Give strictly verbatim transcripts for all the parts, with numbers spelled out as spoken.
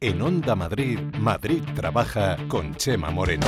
En Onda Madrid, Madrid Trabaja con Chema Moreno.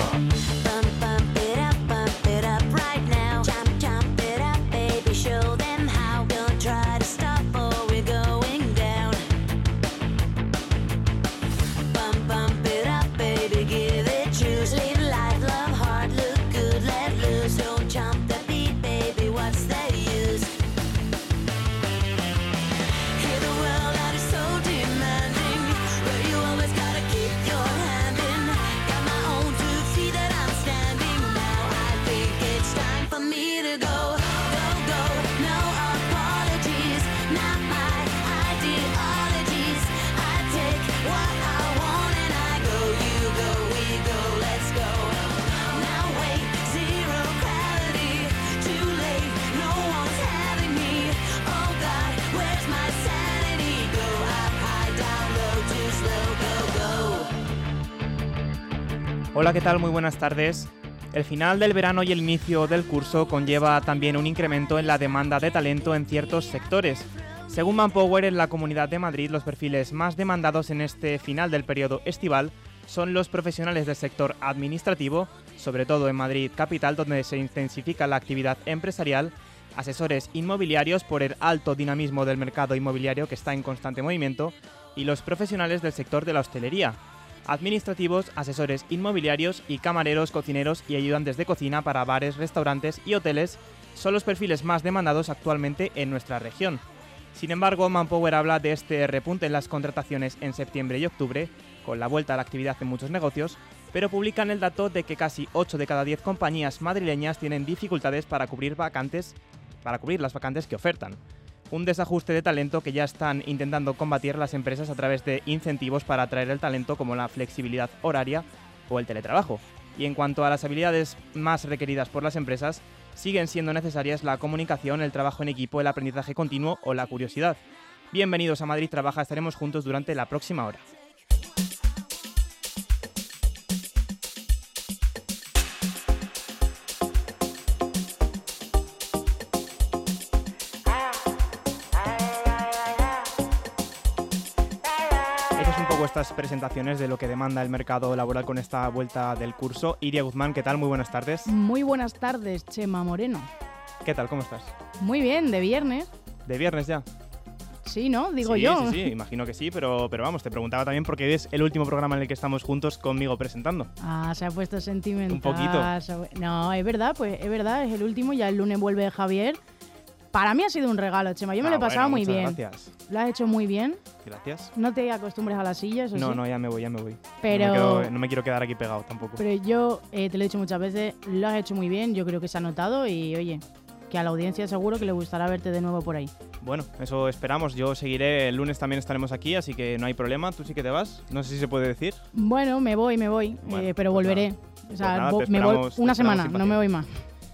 Hola, ¿qué tal? Muy buenas tardes. El final del verano y el inicio del curso conlleva también un incremento en la demanda de talento en ciertos sectores. Según Manpower, en la Comunidad de Madrid, los perfiles más demandados en este final del periodo estival son los profesionales del sector administrativo, sobre todo en Madrid capital, donde se intensifica la actividad empresarial, asesores inmobiliarios por el alto dinamismo del mercado inmobiliario que está en constante movimiento, y los profesionales del sector de la hostelería, administrativos, asesores inmobiliarios y camareros, cocineros y ayudantes de cocina para bares, restaurantes y hoteles son los perfiles más demandados actualmente en nuestra región. Sin embargo, Manpower habla de este repunte en las contrataciones en septiembre y octubre, con la vuelta a la actividad en muchos negocios, pero publican el dato de que casi ocho de cada diez compañías madrileñas tienen dificultades para cubrir vacantes, para cubrir las vacantes que ofertan. Un desajuste de talento que ya están intentando combatir las empresas a través de incentivos para atraer el talento, como la flexibilidad horaria o el teletrabajo. Y en cuanto a las habilidades más requeridas por las empresas, siguen siendo necesarias la comunicación, el trabajo en equipo, el aprendizaje continuo o la curiosidad. Bienvenidos a Madrid Trabaja, estaremos juntos durante la próxima hora. Estas presentaciones de lo que demanda el mercado laboral con esta vuelta del curso. Iria Guzmán, ¿qué tal? Muy buenas tardes. Muy buenas tardes, Chema Moreno. ¿Qué tal? ¿Cómo estás? Muy bien, de viernes. ¿De viernes ya? Sí, ¿no? Digo sí, yo. Sí, sí, imagino que sí, pero, pero vamos, te preguntaba también porque es el último programa en el que estamos juntos conmigo presentando. Ah, se ha puesto sentimental. Un poquito. No, es verdad, pues es verdad, es el último, ya el lunes vuelve Javier. Para mí ha sido un regalo, Chema, yo me ah, lo he pasado bueno, muy bien. Gracias. Lo has hecho muy bien. Gracias. No te acostumbres a las sillas, ¿o No, sí? no, ya me voy, ya me voy. Pero... No me, quedo, no me quiero quedar aquí pegado tampoco. Pero yo eh, te lo he dicho muchas veces, lo has hecho muy bien, yo creo que se ha notado y, oye, que a la audiencia seguro que le gustará verte de nuevo por ahí. Bueno, eso esperamos. Yo seguiré, el lunes también estaremos aquí, así que no hay problema. ¿Tú sí que te vas? No sé si se puede decir. Bueno, me voy, me voy, bueno, eh, pero pues volveré. Nada. O sea, pues nada, vo- me voy una semana, no me voy más.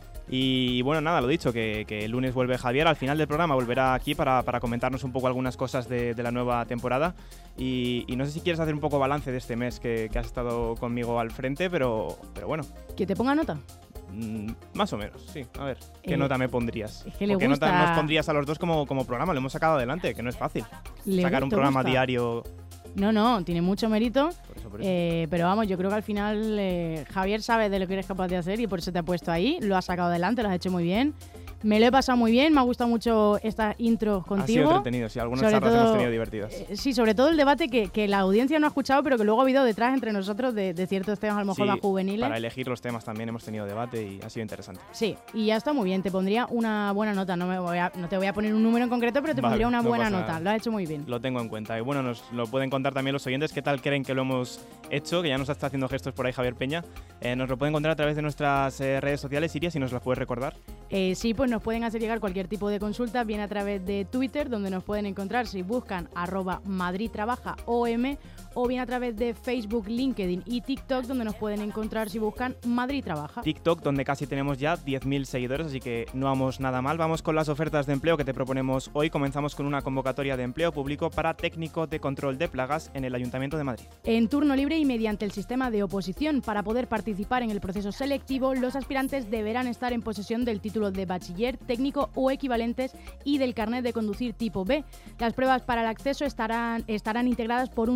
Y bueno, nada, lo dicho, que, que el lunes vuelve Javier, al final del programa volverá aquí para, para comentarnos un poco algunas cosas de, de la nueva temporada. Y, y no sé si quieres hacer un poco balance de este mes que, que has estado conmigo al frente, pero, pero bueno. ¿Que te ponga nota? Mm, más o menos, sí. A ver, ¿qué eh, nota me pondrías? Es que le ¿O qué gusta... nota nos pondrías a los dos como, como programa? Lo hemos sacado adelante, que no es fácil. Le Sacar gusta, un programa gusta. diario... No, no, tiene mucho mérito, Por eso, por eso. eh, pero vamos, yo creo que al final eh, Javier sabe de lo que eres capaz de hacer y por eso te ha puesto ahí, lo has sacado adelante, lo has hecho muy bien. Me lo he pasado muy bien, me ha gustado mucho estas intros contigo. Ha sido entretenido, sí, algunas Sobre charlas todo, hemos tenido divertidas. Eh, sí, sobre todo el debate que, que la audiencia no ha escuchado, pero que luego ha habido detrás entre nosotros de, de ciertos temas a lo mejor Sí, más juveniles. Para elegir los temas también hemos tenido debate y ha sido interesante. Sí, y ya está muy bien, te pondría una buena nota, no, me voy a, no te voy a poner un número en concreto, pero te Vale, pondría una no buena pasa nota, nada. lo has hecho muy bien. Lo tengo en cuenta. Y bueno, nos lo pueden contar también los oyentes qué tal creen que lo hemos hecho, que ya nos está haciendo gestos por ahí Javier Peña. Eh, nos lo pueden contar a través de nuestras eh, redes sociales. Iria, si nos las puedes recordar. Eh, sí, pues nos pueden hacer llegar cualquier tipo de consulta, bien a través de Twitter, donde nos pueden encontrar si buscan arroba Madrid Trabaja O M, o bien a través de Facebook, LinkedIn y TikTok, donde nos pueden encontrar si buscan Madrid Trabaja. TikTok, donde casi tenemos ya diez mil seguidores, así que no vamos nada mal. Vamos con las ofertas de empleo que te proponemos hoy. Comenzamos con una convocatoria de empleo público para técnico de control de plagas en el Ayuntamiento de Madrid. En turno libre y mediante el sistema de oposición, para poder participar en el proceso selectivo, los aspirantes deberán estar en posesión del título de bachiller, técnico o equivalentes y del carnet de conducir tipo B. Las pruebas para el acceso estarán, estarán integradas por un solo ejercicio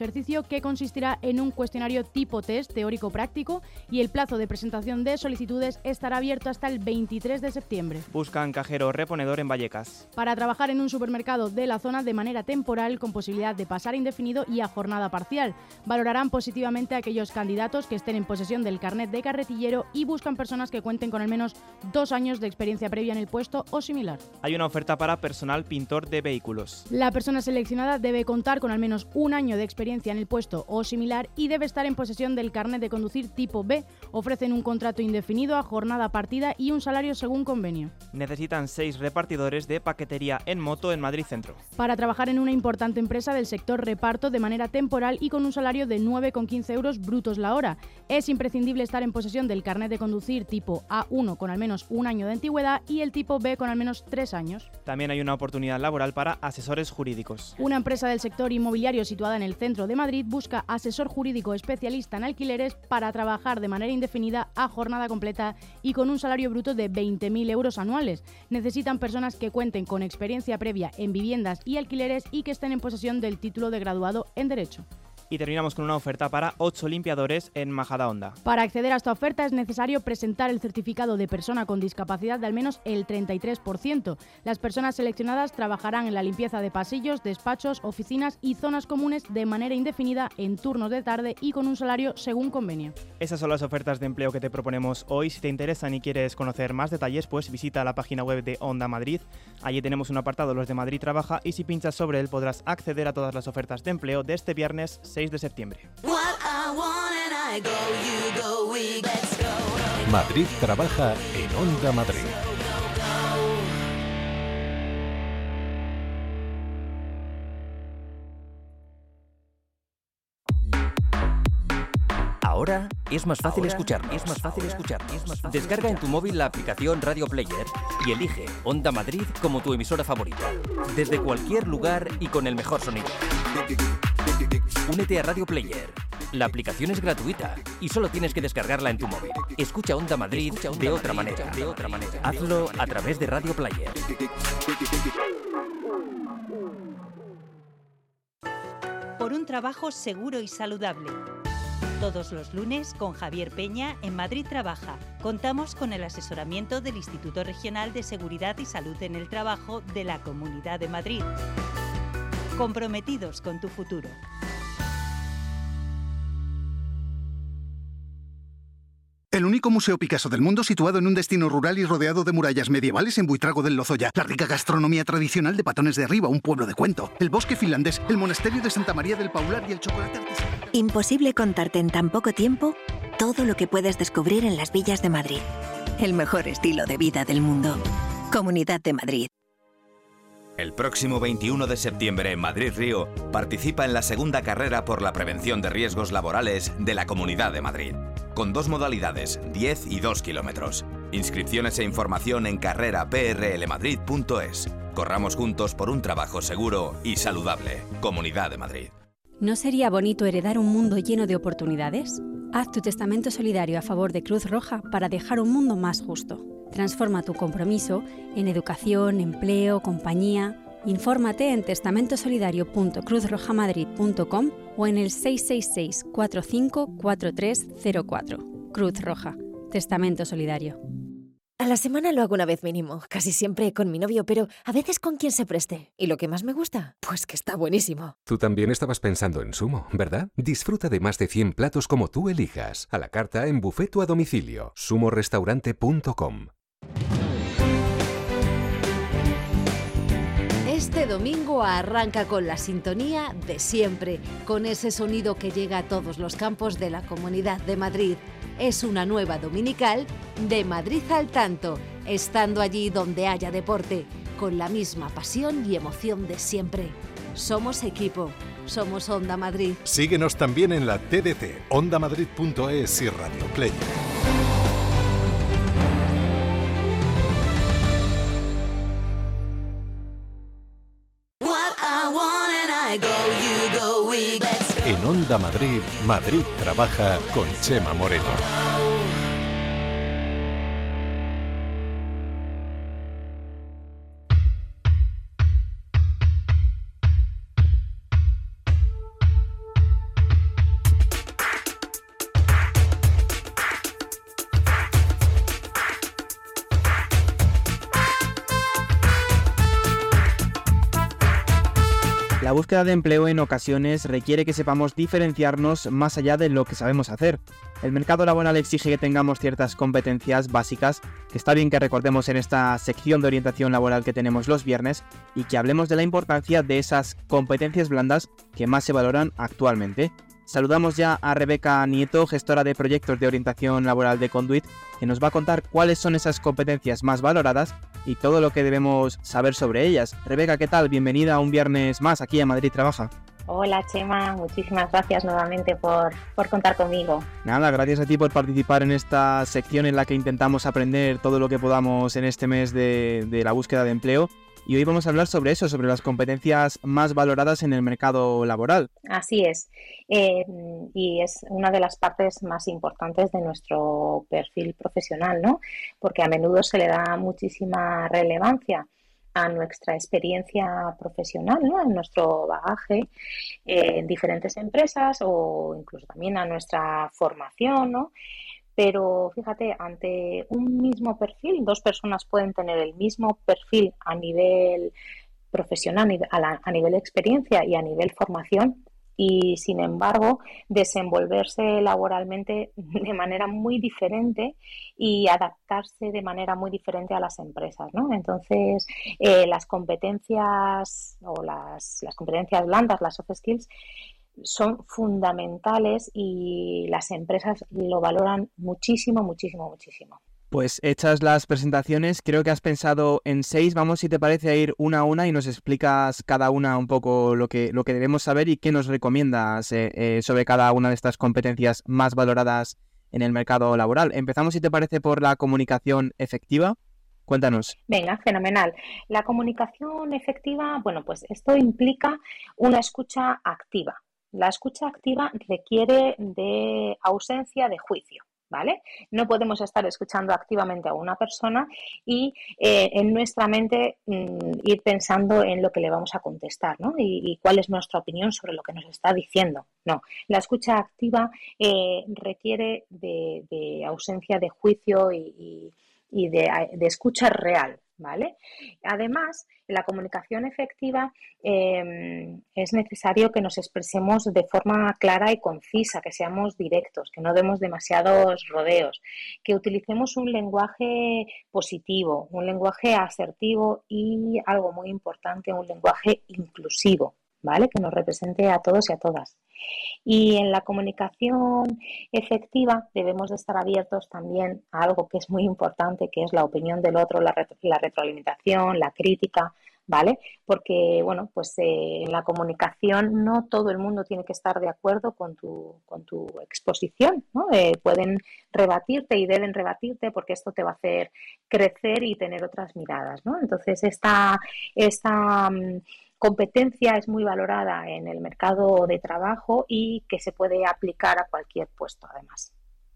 ejercicio que consistirá en un cuestionario tipo test teórico-práctico y el plazo de presentación de solicitudes estará abierto hasta el veintitrés de septiembre. Buscan cajero reponedor en Vallecas. Para trabajar en un supermercado de la zona de manera temporal con posibilidad de pasar a indefinido y a jornada parcial. Valorarán positivamente a aquellos candidatos que estén en posesión del carnet de carretillero y buscan personas que cuenten con al menos dos años de experiencia previa en el puesto o similar. Hay una oferta para personal pintor de vehículos. La persona seleccionada debe contar con al menos un año de experiencia en el puesto o similar y debe estar en posesión del carnet de conducir tipo B. Ofrecen un contrato indefinido a jornada partida y un salario según convenio. Necesitan seis repartidores de paquetería en moto en Madrid Centro. Para trabajar en una importante empresa del sector reparto de manera temporal y con un salario de nueve con quince euros brutos la hora. Es imprescindible estar en posesión del carnet de conducir tipo A uno con al menos un año de antigüedad y el tipo B con al menos tres años. También hay una oportunidad laboral para asesores jurídicos. Una empresa del sector inmobiliario situada en el centro de Madrid busca asesor jurídico especialista en alquileres para trabajar de manera indefinida a jornada completa y con un salario bruto de veinte mil euros anuales. Necesitan personas que cuenten con experiencia previa en viviendas y alquileres y que estén en posesión del título de graduado en Derecho. Y terminamos con una oferta para ocho limpiadores en Majadahonda. Para acceder a esta oferta es necesario presentar el certificado de persona con discapacidad de al menos el treinta y tres por ciento. Las personas seleccionadas trabajarán en la limpieza de pasillos, despachos, oficinas y zonas comunes de manera indefinida en turnos de tarde y con un salario según convenio. Esas son las ofertas de empleo que te proponemos hoy. Si te interesan y quieres conocer más detalles, pues visita la página web de Onda Madrid. Allí tenemos un apartado, los de Madrid Trabaja, y si pinchas sobre él podrás acceder a todas las ofertas de empleo de este viernes seis de septiembre. Madrid Trabaja en Onda Madrid. Ahora es más fácil escuchar, es más fácil escuchar. Descarga en tu móvil la aplicación Radio Player y elige Onda Madrid como tu emisora favorita, desde cualquier lugar y con el mejor sonido. Únete a Radio Player. La aplicación es gratuita y solo tienes que descargarla en tu móvil. Escucha Onda Madrid de otra manera. De otra manera. Hazlo a través de Radio Player. Por un trabajo seguro y saludable. Todos los lunes con Javier Peña en Madrid Trabaja. Contamos con el asesoramiento del Instituto Regional de Seguridad y Salud en el Trabajo de la Comunidad de Madrid. Comprometidos con tu futuro. El único museo Picasso del mundo situado en un destino rural y rodeado de murallas medievales en Buitrago del Lozoya. La rica gastronomía tradicional de Patones de Arriba, un pueblo de cuento. El bosque finlandés, el monasterio de Santa María del Paular y el chocolate artesanal. Imposible contarte en tan poco tiempo todo lo que puedes descubrir en las villas de Madrid. El mejor estilo de vida del mundo. Comunidad de Madrid. El próximo veintiuno de septiembre en Madrid Río participa en la segunda carrera por la prevención de riesgos laborales de la Comunidad de Madrid, con dos modalidades, diez y dos kilómetros. Inscripciones e información en carrera p r l madrid punto es. Corramos juntos por un trabajo seguro y saludable. Comunidad de Madrid. ¿No sería bonito heredar un mundo lleno de oportunidades? Haz tu testamento solidario a favor de Cruz Roja para dejar un mundo más justo. Transforma tu compromiso en educación, empleo, compañía. Infórmate en testamento solidario punto cruz roja madrid punto com o en el seis seis seis, cuatro cinco cuatro tres cero cuatro. Cruz Roja. Testamento solidario. A la semana lo hago una vez mínimo, casi siempre con mi novio, pero a veces con quien se preste. ¿Y lo que más me gusta? Pues que está buenísimo. Tú también estabas pensando en Sumo, ¿verdad? Disfruta de más de cien platos como tú elijas. A la carta en buffet o a domicilio. sumo restaurante punto com. Este domingo arranca con la sintonía de siempre, con ese sonido que llega a todos los campos de la Comunidad de Madrid. Es una nueva dominical de Madrid al tanto, estando allí donde haya deporte, con la misma pasión y emoción de siempre. Somos equipo, somos Onda Madrid. Síguenos también en la T D C, onda madrid punto es y Radio Player. En Onda Madrid, Madrid Trabaja con Chema Moreno. La búsqueda de empleo en ocasiones requiere que sepamos diferenciarnos más allá de lo que sabemos hacer. El mercado laboral exige que tengamos ciertas competencias básicas, que está bien que recordemos en esta sección de orientación laboral que tenemos los viernes, y que hablemos de la importancia de esas competencias blandas que más se valoran actualmente. Saludamos ya a Rebeca Nieto, gestora de proyectos de orientación laboral de Conduit, que nos va a contar cuáles son esas competencias más valoradas y todo lo que debemos saber sobre ellas. Rebeca, ¿qué tal? Bienvenida a un viernes más aquí a Madrid Trabaja. Hola Chema, muchísimas gracias nuevamente por, por contar conmigo. Nada, gracias a ti por participar en esta sección en la que intentamos aprender todo lo que podamos en este mes de, de la búsqueda de empleo. Y hoy vamos a hablar sobre eso, sobre las competencias más valoradas en el mercado laboral. Así es, eh, y es una de las partes más importantes de nuestro perfil profesional, ¿no? Porque a menudo se le da muchísima relevancia a nuestra experiencia profesional, ¿no? En nuestro bagaje eh, en diferentes empresas o incluso también a nuestra formación, ¿no? Pero fíjate, ante un mismo perfil, dos personas pueden tener el mismo perfil a nivel profesional, a nivel de experiencia y a nivel formación, y sin embargo desenvolverse laboralmente de manera muy diferente y adaptarse de manera muy diferente a las empresas, ¿no? Entonces, eh, las competencias o las, las competencias blandas, las soft skills, son fundamentales y las empresas lo valoran muchísimo, muchísimo, muchísimo. Pues hechas las presentaciones, creo que has pensado en seis. Vamos, si te parece, a ir una a una y nos explicas cada una un poco lo que, lo que debemos saber y qué nos recomiendas eh, eh, sobre cada una de estas competencias más valoradas en el mercado laboral. Empezamos, si te parece, por la comunicación efectiva. Cuéntanos. Venga, fenomenal. La comunicación efectiva, bueno, pues esto implica una escucha activa. La escucha activa requiere de ausencia de juicio, ¿vale? No podemos estar escuchando activamente a una persona y eh, en nuestra mente mmm, ir pensando en lo que le vamos a contestar, ¿no? Y, y cuál es nuestra opinión sobre lo que nos está diciendo. No, la escucha activa eh, requiere de, de ausencia de juicio y, y, y de, de escucha real, ¿vale? Además, en la comunicación efectiva eh, es necesario que nos expresemos de forma clara y concisa, que seamos directos, que no demos demasiados rodeos, que utilicemos un lenguaje positivo, un lenguaje asertivo y, algo muy importante, un lenguaje inclusivo, ¿vale? Que nos represente a todos y a todas. Y en la comunicación efectiva debemos de estar abiertos también a algo que es muy importante, que es la opinión del otro, la, retro, la retroalimentación, la crítica, ¿vale? Porque, bueno, pues eh, en la comunicación no todo el mundo tiene que estar de acuerdo con tu, con tu exposición, ¿no? Eh, pueden rebatirte y deben rebatirte porque esto te va a hacer crecer y tener otras miradas, ¿no? Entonces, esta... esta competencia es muy valorada en el mercado de trabajo y que se puede aplicar a cualquier puesto, además.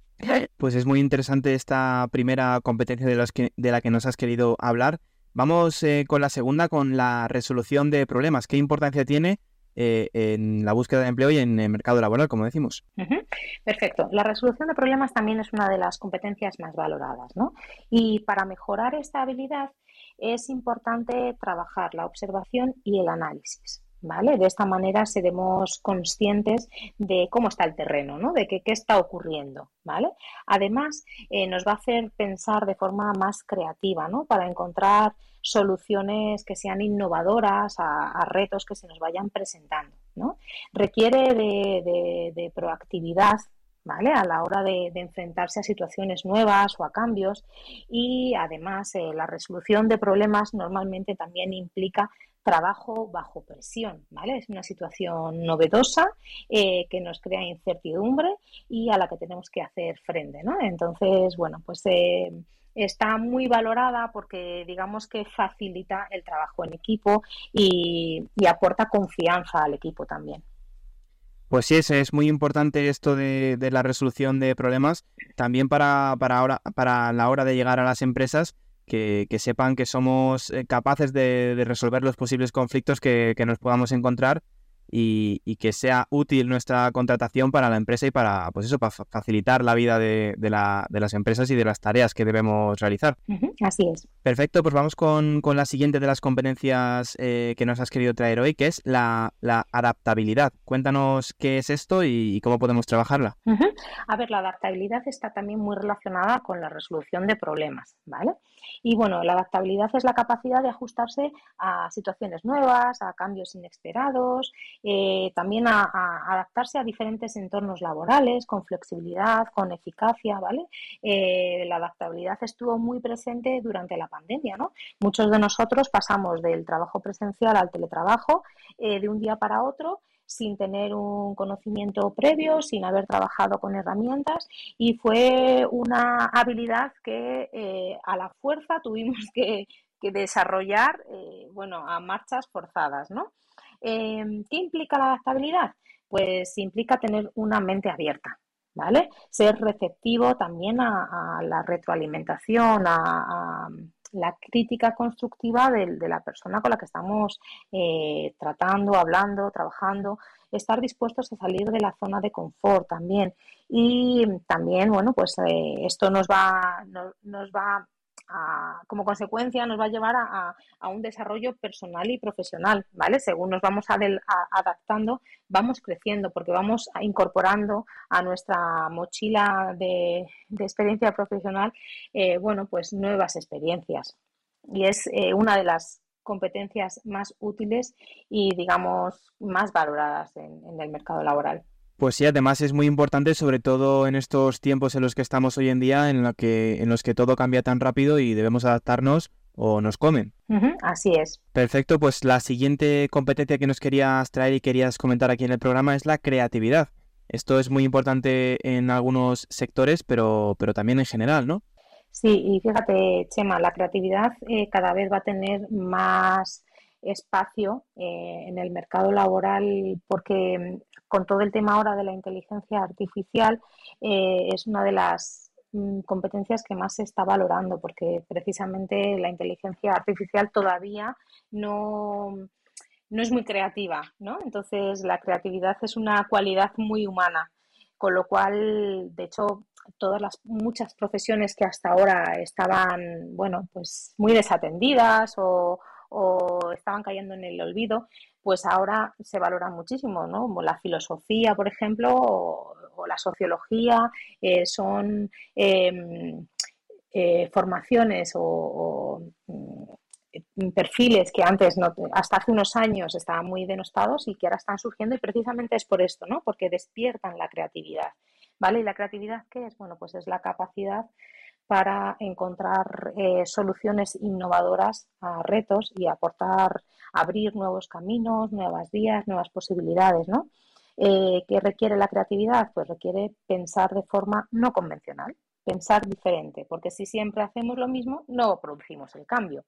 Pues es muy interesante esta primera competencia de, los que, de la que nos has querido hablar. Vamos eh, con la segunda, con la resolución de problemas. ¿Qué importancia tiene eh, en la búsqueda de empleo y en el mercado laboral, como decimos? Uh-huh. Perfecto. La resolución de problemas también es una de las competencias más valoradas, ¿no? Y para mejorar esta habilidad es importante trabajar la observación y el análisis, ¿vale? De esta manera seremos conscientes de cómo está el terreno, ¿no? De que, qué está ocurriendo, ¿vale? Además, eh, nos va a hacer pensar de forma más creativa, ¿no? Para encontrar soluciones que sean innovadoras a, a retos que se nos vayan presentando, ¿no? Requiere de, de, de proactividad, ¿vale? A la hora de, de enfrentarse a situaciones nuevas o a cambios, y además eh, la resolución de problemas normalmente también implica trabajo bajo presión, ¿vale? Es una situación novedosa eh, que nos crea incertidumbre y a la que tenemos que hacer frente, ¿no? Entonces, bueno, pues eh, está muy valorada porque digamos que facilita el trabajo en equipo y, y aporta confianza al equipo también. Pues sí, es, es muy importante esto de, de la resolución de problemas, también para, para, ahora, para la hora de llegar a las empresas, que, que sepan que somos capaces de, de resolver los posibles conflictos que, que nos podamos encontrar y, y que sea útil nuestra contratación para la empresa y para, pues eso, para facilitar la vida de, de, la, de las empresas y de las tareas que debemos realizar. Uh-huh, así es. Perfecto, pues vamos con, con la siguiente de las competencias eh, que nos has querido traer hoy, que es la, la adaptabilidad. Cuéntanos qué es esto y, y cómo podemos trabajarla. Uh-huh. A ver, la adaptabilidad está también muy relacionada con la resolución de problemas, ¿vale? Y bueno, la adaptabilidad es la capacidad de ajustarse a situaciones nuevas, a cambios inesperados, eh, también a, a adaptarse a diferentes entornos laborales, con flexibilidad, con eficacia, ¿vale? Eh, la adaptabilidad estuvo muy presente durante la pandemia, ¿no? Muchos de nosotros pasamos del trabajo presencial al teletrabajo eh, de un día para otro, sin tener un conocimiento previo, sin haber trabajado con herramientas, y fue una habilidad que eh, a la fuerza tuvimos que, que desarrollar, eh, bueno, a marchas forzadas, ¿no? Eh, ¿Qué implica la adaptabilidad? Pues implica tener una mente abierta, ¿vale? Ser receptivo también a, a la retroalimentación, a, a la crítica constructiva de, de la persona con la que estamos eh, tratando, hablando, trabajando, estar dispuestos a salir de la zona de confort también. Y también, bueno, pues eh, esto nos va, no, nos va a, como consecuencia, nos va a llevar a, a, a un desarrollo personal y profesional, ¿vale? Según nos vamos a del, a, adaptando, vamos creciendo, porque vamos incorporando a nuestra mochila de, de experiencia profesional, eh, bueno, pues nuevas experiencias. Y es eh, una de las competencias más útiles y, digamos, más valoradas en, en el mercado laboral. Pues sí, además es muy importante, sobre todo en estos tiempos en los que estamos hoy en día, en, la que, en los que todo cambia tan rápido y debemos adaptarnos o nos comen. Uh-huh, así es. Perfecto, pues la siguiente competencia que nos querías traer y querías comentar aquí en el programa es la creatividad. Esto es muy importante en algunos sectores, pero, pero también en general, ¿no? Sí, y fíjate, Chema, la creatividad eh, cada vez va a tener más espacio eh, en el mercado laboral, porque con todo el tema ahora de la inteligencia artificial eh, es una de las mm, competencias que más se está valorando, porque precisamente la inteligencia artificial todavía no, no es muy creativa, ¿no? Entonces la creatividad es una cualidad muy humana, con lo cual, de hecho, todas las muchas profesiones que hasta ahora estaban, bueno, pues muy desatendidas o, o estaban cayendo en el olvido, pues ahora se valora muchísimo, ¿no? Como la filosofía, por ejemplo, o, o la sociología, eh, son eh, eh, formaciones o, o perfiles que antes, no, hasta hace unos años, estaban muy denostados y que ahora están surgiendo, y precisamente es por esto, ¿no? Porque despiertan la creatividad, ¿vale? ¿Y la creatividad qué es? Bueno, pues es la capacidad para encontrar eh, soluciones innovadoras a retos y aportar, abrir nuevos caminos, nuevas vías, nuevas posibilidades, ¿no? Eh, ¿Qué requiere la creatividad? Pues requiere pensar de forma no convencional, pensar diferente, porque si siempre hacemos lo mismo, no producimos el cambio.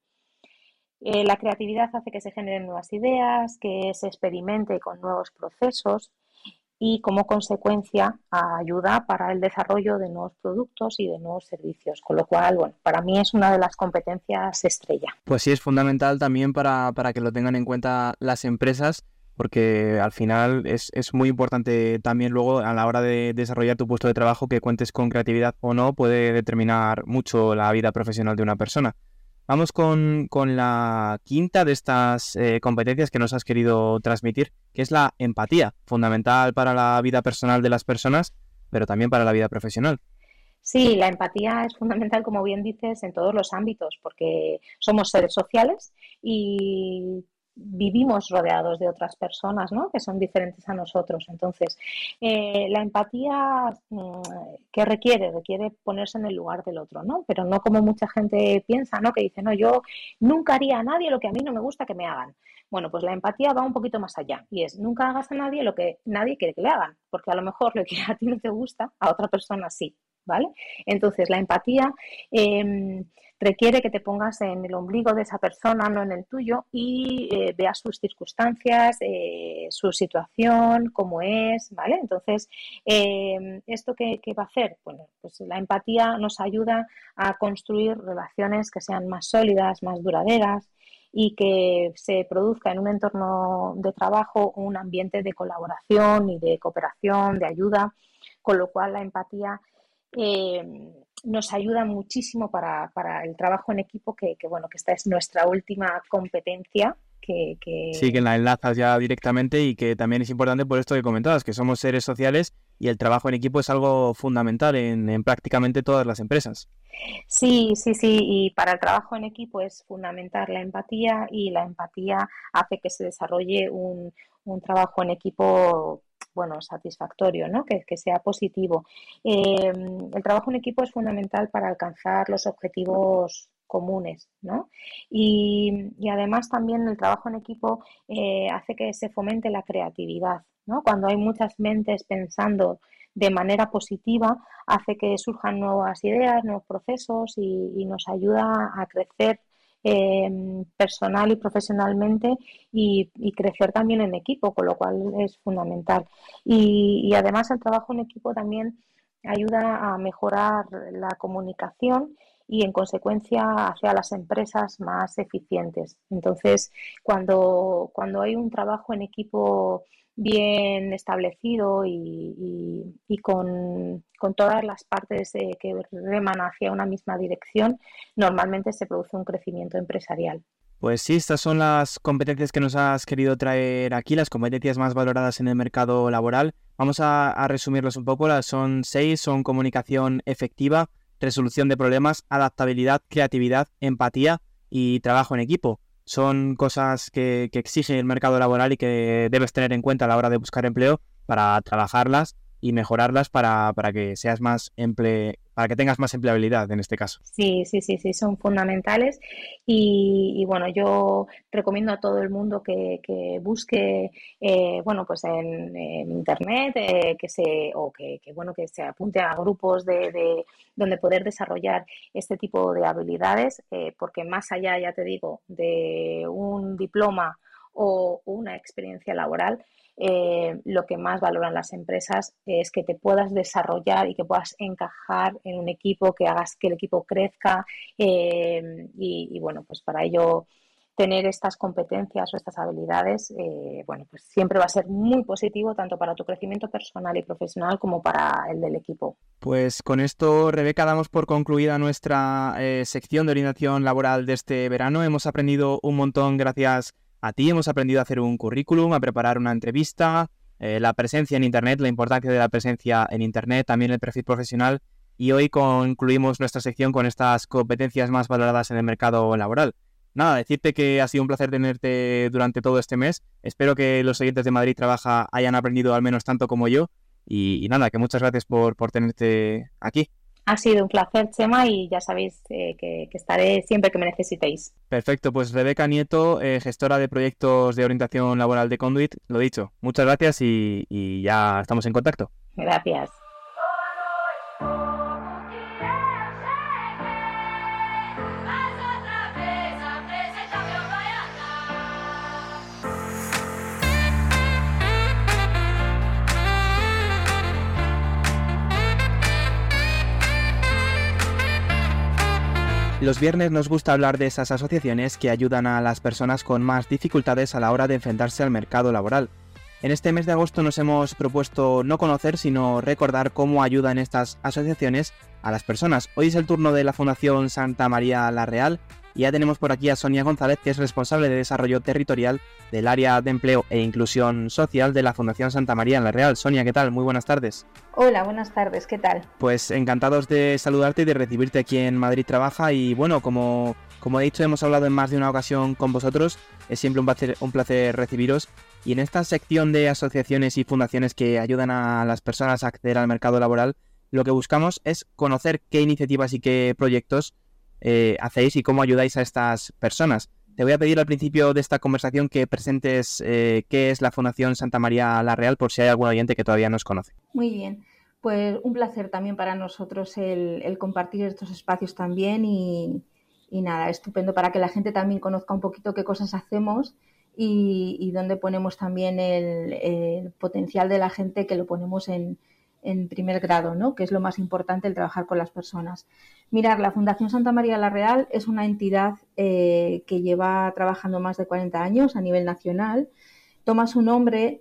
Eh, la creatividad hace que se generen nuevas ideas, que se experimente con nuevos procesos y, como consecuencia, ayuda para el desarrollo de nuevos productos y de nuevos servicios. Con lo cual, bueno, para mí es una de las competencias estrella. Pues sí, es fundamental también para, para que lo tengan en cuenta las empresas, porque al final es, es muy importante también luego a la hora de desarrollar tu puesto de trabajo que cuentes con creatividad o no, puede determinar mucho la vida profesional de una persona. Vamos con, con la quinta de estas eh, competencias que nos has querido transmitir, que es la empatía, fundamental para la vida personal de las personas, pero también para la vida profesional. Sí, la empatía es fundamental, como bien dices, en todos los ámbitos, porque somos seres sociales y vivimos rodeados de otras personas, ¿no? Que son diferentes a nosotros. Entonces, eh, la empatía, ¿qué requiere? Requiere ponerse en el lugar del otro, ¿no? Pero no como mucha gente piensa, ¿no? Que dice, no, yo nunca haría a nadie lo que a mí no me gusta que me hagan. Bueno, pues la empatía va un poquito más allá, y es, nunca hagas a nadie lo que nadie quiere que le hagan, porque a lo mejor lo que a ti no te gusta, a otra persona sí, ¿vale? Entonces, la empatía eh, requiere que te pongas en el ombligo de esa persona, no en el tuyo, y eh, veas sus circunstancias, eh, su situación, cómo es, ¿vale? Entonces, eh, ¿esto qué, qué va a hacer? Bueno, pues la empatía nos ayuda a construir relaciones que sean más sólidas, más duraderas, y que se produzca en un entorno de trabajo un ambiente de colaboración y de cooperación, de ayuda, con lo cual la empatía eh, nos ayuda muchísimo para, para el trabajo en equipo, que, que bueno, que esta es nuestra última competencia. Que, que... Sí, que la enlazas ya directamente y que también es importante por esto que comentabas, que somos seres sociales y el trabajo en equipo es algo fundamental en, en prácticamente todas las empresas. Sí, sí, sí, y para el trabajo en equipo es fundamental la empatía, y la empatía hace que se desarrolle un, un trabajo en equipo, bueno, satisfactorio, ¿no? Que, que sea positivo. Eh, el trabajo en equipo es fundamental para alcanzar los objetivos comunes, ¿no? Y, y además también el trabajo en equipo eh, hace que se fomente la creatividad, ¿no? Cuando hay muchas mentes pensando de manera positiva, hace que surjan nuevas ideas, nuevos procesos y, y nos ayuda a crecer eh, personal y profesionalmente y, y crecer también en equipo, con lo cual es fundamental. Y, y además el trabajo en equipo también ayuda a mejorar la comunicación y en consecuencia hacia las empresas más eficientes. Entonces, cuando, cuando hay un trabajo en equipo bien establecido y, y, y con, con todas las partes eh, que reman hacia una misma dirección, normalmente se produce un crecimiento empresarial. Pues sí, estas son las competencias que nos has querido traer aquí, las competencias más valoradas en el mercado laboral. Vamos a, a resumirlas un poco. Las son seis, son comunicación efectiva, resolución de problemas, adaptabilidad, creatividad, empatía y trabajo en equipo. Son cosas que, que exige el mercado laboral y que debes tener en cuenta a la hora de buscar empleo para trabajarlas y mejorarlas para, para que seas más emple... para que tengas más empleabilidad en este caso. Sí, sí, sí, sí, son fundamentales y, y bueno, yo recomiendo a todo el mundo que, que busque, eh, bueno, pues en, en internet, eh, que se o que, que bueno que se apunte a grupos de, de donde poder desarrollar este tipo de habilidades, eh, porque más allá, ya te digo, de un diploma o una experiencia laboral, Eh, lo que más valoran las empresas es que te puedas desarrollar y que puedas encajar en un equipo, que hagas que el equipo crezca eh, y, y bueno, pues para ello tener estas competencias o estas habilidades, eh, bueno, pues siempre va a ser muy positivo tanto para tu crecimiento personal y profesional como para el del equipo. Pues con esto, Rebeca, damos por concluida nuestra eh, sección de orientación laboral de este verano. Hemos aprendido un montón gracias a ti, hemos aprendido a hacer un currículum, a preparar una entrevista, eh, la presencia en Internet, la importancia de la presencia en Internet, también el perfil profesional, y hoy concluimos nuestra sección con estas competencias más valoradas en el mercado laboral. Nada, decirte que ha sido un placer tenerte durante todo este mes. Espero que los oyentes de Madrid Trabaja hayan aprendido al menos tanto como yo, y, y nada, que muchas gracias por, por tenerte aquí. Ha sido un placer, Chema, y ya sabéis eh, que, que estaré siempre que me necesitéis. Perfecto, pues Rebeca Nieto, eh, gestora de proyectos de orientación laboral de Conduit, lo dicho, muchas gracias y, y ya estamos en contacto. Gracias. Los viernes nos gusta hablar de esas asociaciones que ayudan a las personas con más dificultades a la hora de enfrentarse al mercado laboral. En este mes de agosto nos hemos propuesto no conocer, sino recordar cómo ayudan estas asociaciones a las personas. Hoy es el turno de la Fundación Santa María la Real y ya tenemos por aquí a Sonia González, que es responsable de desarrollo territorial del área de empleo e inclusión social de la Fundación Santa María la Real. Sonia, ¿qué tal? Muy buenas tardes. Hola, buenas tardes, ¿qué tal? Pues encantados de saludarte y de recibirte aquí en Madrid Trabaja y bueno, como, como he dicho, hemos hablado en más de una ocasión con vosotros, es siempre un placer, un placer recibiros y en esta sección de asociaciones y fundaciones que ayudan a las personas a acceder al mercado laboral, lo que buscamos es conocer qué iniciativas y qué proyectos eh, hacéis y cómo ayudáis a estas personas. Te voy a pedir al principio de esta conversación que presentes eh, qué es la Fundación Santa María la Real, por si hay algún oyente que todavía no os conoce. Muy bien, pues un placer también para nosotros el, el compartir estos espacios también y, y nada, estupendo para que la gente también conozca un poquito qué cosas hacemos y, y dónde ponemos también el, el potencial de la gente, que lo ponemos en, en primer grado, ¿no? Que es lo más importante, el trabajar con las personas. Mirar, la Fundación Santa María la Real es una entidad eh, que lleva trabajando más de cuarenta años a nivel nacional. Toma su nombre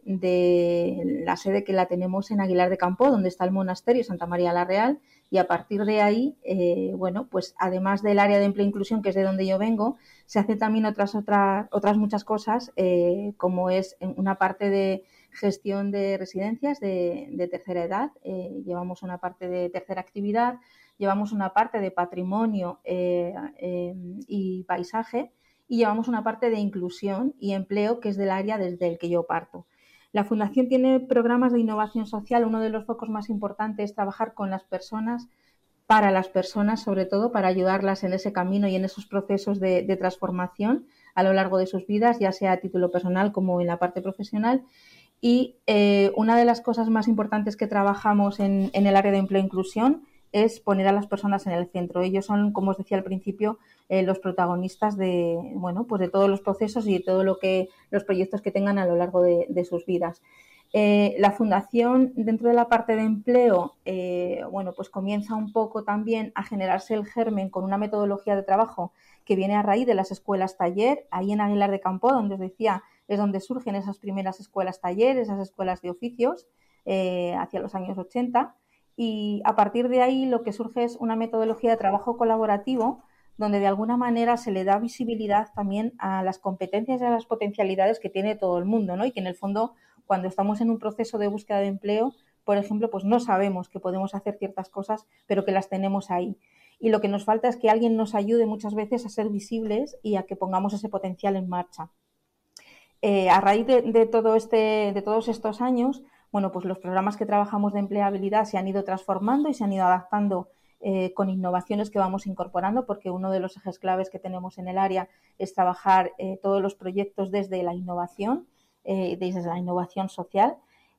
de la sede que la tenemos en Aguilar de Campo, donde está el monasterio Santa María la Real, y a partir de ahí, eh, bueno, pues además del área de empleo e inclusión, que es de donde yo vengo, se hacen también otras, otras, otras muchas cosas, eh, como es una parte de gestión de residencias de, de tercera edad, eh, llevamos una parte de tercera actividad, llevamos una parte de patrimonio eh, eh, y paisaje, y llevamos una parte de inclusión y empleo, que es del área desde el que yo parto. La Fundación tiene programas de innovación social. Uno de los focos más importantes es trabajar con las personas, para las personas, sobre todo, para ayudarlas en ese camino y en esos procesos de, de transformación a lo largo de sus vidas, ya sea a título personal como en la parte profesional. Y eh, una de las cosas más importantes que trabajamos en, en el área de empleo e inclusión es poner a las personas en el centro. Ellos son, como os decía al principio, eh, los protagonistas de, bueno, pues de todos los procesos y de todo lo que los proyectos que tengan a lo largo de, de sus vidas. Eh, la Fundación, dentro de la parte de empleo, eh, bueno, pues comienza un poco también a generarse el germen con una metodología de trabajo que viene a raíz de las escuelas taller, ahí en Aguilar de Campo, donde os decía, es donde surgen esas primeras escuelas taller, esas escuelas de oficios, eh, hacia los años ochenta. Y a partir de ahí lo que surge es una metodología de trabajo colaborativo donde de alguna manera se le da visibilidad también a las competencias y a las potencialidades que tiene todo el mundo, ¿no? Y que en el fondo, cuando estamos en un proceso de búsqueda de empleo, por ejemplo, pues no sabemos que podemos hacer ciertas cosas, pero que las tenemos ahí. Y lo que nos falta es que alguien nos ayude muchas veces a ser visibles y a que pongamos ese potencial en marcha. Eh, a raíz de, de, todo este, de todos estos años, bueno, pues los programas que trabajamos de empleabilidad se han ido transformando y se han ido adaptando eh, con innovaciones que vamos incorporando, porque uno de los ejes claves que tenemos en el área es trabajar eh, todos los proyectos desde la innovación, eh, desde la innovación social.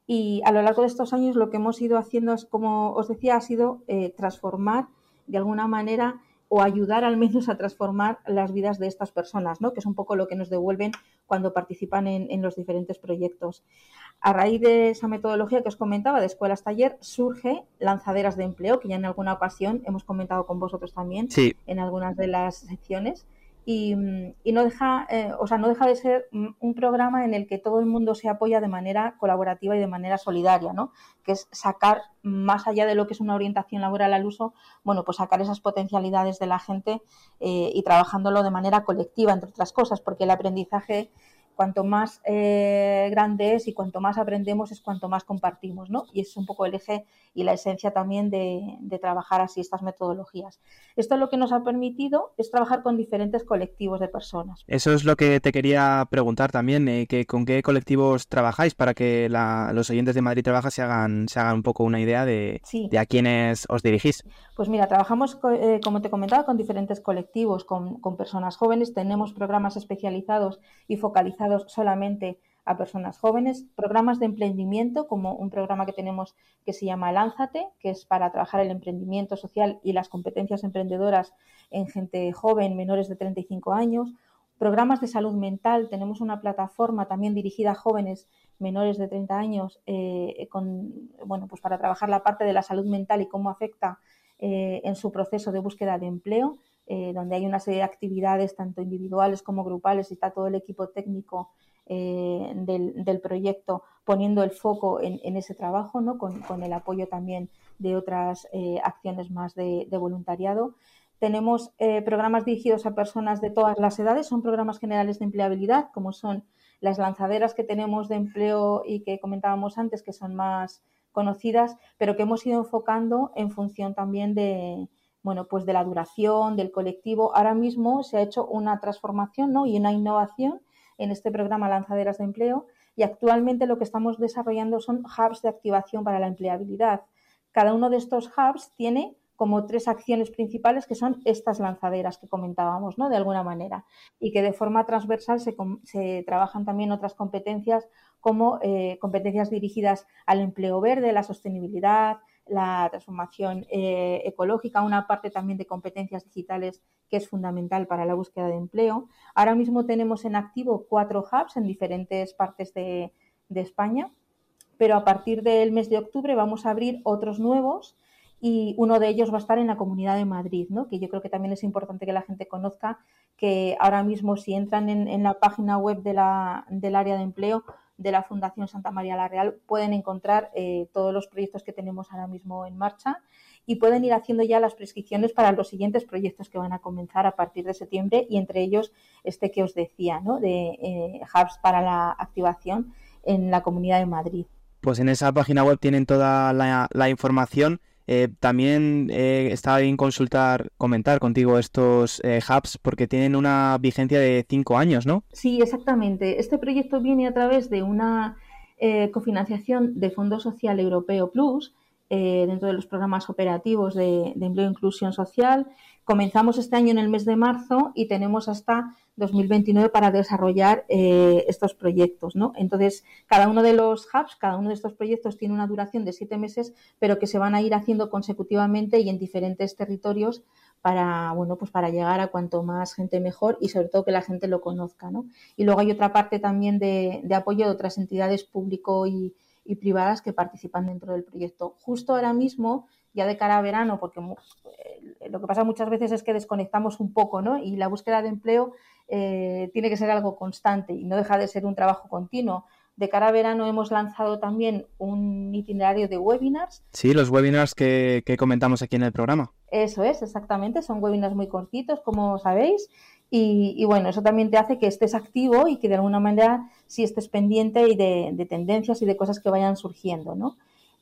Y a lo largo de estos años lo que hemos ido haciendo es, como os decía, ha sido eh, transformar de alguna manera o ayudar al menos a transformar las vidas de estas personas, ¿no? Que es un poco lo que nos devuelven cuando participan en, en los diferentes proyectos. A raíz de esa metodología que os comentaba de escuelas taller, surge Lanzaderas de Empleo, que ya en alguna ocasión hemos comentado con vosotros también, sí, en algunas de las secciones. Y, y no deja, eh, o sea, no deja de ser un programa en el que todo el mundo se apoya de manera colaborativa y de manera solidaria, ¿no? Que es sacar, más allá de lo que es una orientación laboral al uso, bueno, pues sacar esas potencialidades de la gente eh, y trabajándolo de manera colectiva, entre otras cosas, porque el aprendizaje, cuanto más eh, grande es y cuanto más aprendemos es cuanto más compartimos, ¿no? Y es un poco el eje y la esencia también de, de trabajar así estas metodologías. Esto lo que nos ha permitido es trabajar con diferentes colectivos de personas. Eso es lo que te quería preguntar también, eh, que con qué colectivos trabajáis para que la, los oyentes de Madrid Trabaja se hagan, se hagan un poco una idea de, sí. de a quiénes os dirigís. Pues mira, trabajamos, eh, como te comentaba, con diferentes colectivos, con, con personas jóvenes. Tenemos programas especializados y focalizados solamente a personas jóvenes, programas de emprendimiento, como un programa que tenemos que se llama Lánzate, que es para trabajar el emprendimiento social y las competencias emprendedoras en gente joven, menores de treinta y cinco años. Programas de salud mental, tenemos una plataforma también dirigida a jóvenes menores de treinta años, eh, con, bueno, pues para trabajar la parte de la salud mental y cómo afecta eh, en su proceso de búsqueda de empleo, eh, donde hay una serie de actividades tanto individuales como grupales y está todo el equipo técnico eh, del, del proyecto poniendo el foco en, en ese trabajo, ¿no? con, con el apoyo también de otras eh, acciones más de, de voluntariado. Tenemos eh, programas dirigidos a personas de todas las edades, son programas generales de empleabilidad, como son las lanzaderas que tenemos de empleo y que comentábamos antes, que son más conocidas, pero que hemos ido enfocando en función también de, bueno, pues de la duración, del colectivo. Ahora mismo se ha hecho una transformación, ¿no? y una innovación en este programa Lanzaderas de Empleo, y actualmente lo que estamos desarrollando son hubs de activación para la empleabilidad. Cada uno de estos hubs tiene como tres acciones principales que son estas lanzaderas que comentábamos, ¿no? De alguna manera, y que de forma transversal se, se trabajan también otras competencias como eh, competencias dirigidas al empleo verde, la sostenibilidad, la transformación eh, ecológica, una parte también de competencias digitales que es fundamental para la búsqueda de empleo. Ahora mismo tenemos en activo cuatro hubs en diferentes partes de, de España, pero a partir del mes de octubre vamos a abrir otros nuevos y uno de ellos va a estar en la Comunidad de Madrid, ¿no? Que yo creo que también es importante que la gente conozca que ahora mismo si entran en, en la página web de la, del área de empleo de la Fundación Santa María la Real pueden encontrar eh, todos los proyectos que tenemos ahora mismo en marcha y pueden ir haciendo ya las prescripciones para los siguientes proyectos que van a comenzar a partir de septiembre y entre ellos este que os decía, ¿no? De eh, hubs para la activación en la Comunidad de Madrid. Pues en esa página web tienen toda la, la información. Eh, también eh, estaba bien consultar, comentar contigo estos eh, hubs porque tienen una vigencia de cinco años, ¿no? Sí, exactamente. Este proyecto viene a través de una eh, cofinanciación de Fondo Social Europeo Plus eh, dentro de los programas operativos de, de empleo e inclusión social. Comenzamos este año en el mes de marzo y tenemos hasta dos mil veintinueve para desarrollar eh, estos proyectos, ¿no? Entonces, cada uno de los hubs, cada uno de estos proyectos tiene una duración de siete meses, pero que se van a ir haciendo consecutivamente y en diferentes territorios para, bueno, pues para llegar a cuanto más gente mejor y sobre todo que la gente lo conozca, ¿no? Y luego hay otra parte también de, de apoyo de otras entidades público y, y privadas que participan dentro del proyecto. Justo ahora mismo, ya de cara a verano, porque eh, lo que pasa muchas veces es que desconectamos un poco, ¿no? Y la búsqueda de empleo eh, tiene que ser algo constante y no deja de ser un trabajo continuo. De cara a verano hemos lanzado también un itinerario de webinars. Sí, los webinars que, que comentamos aquí en el programa. Eso es, exactamente. Son webinars muy cortitos, como sabéis. Y, y bueno, eso también te hace que estés activo y que de alguna manera sí estés pendiente y de, de tendencias y de cosas que vayan surgiendo, ¿no?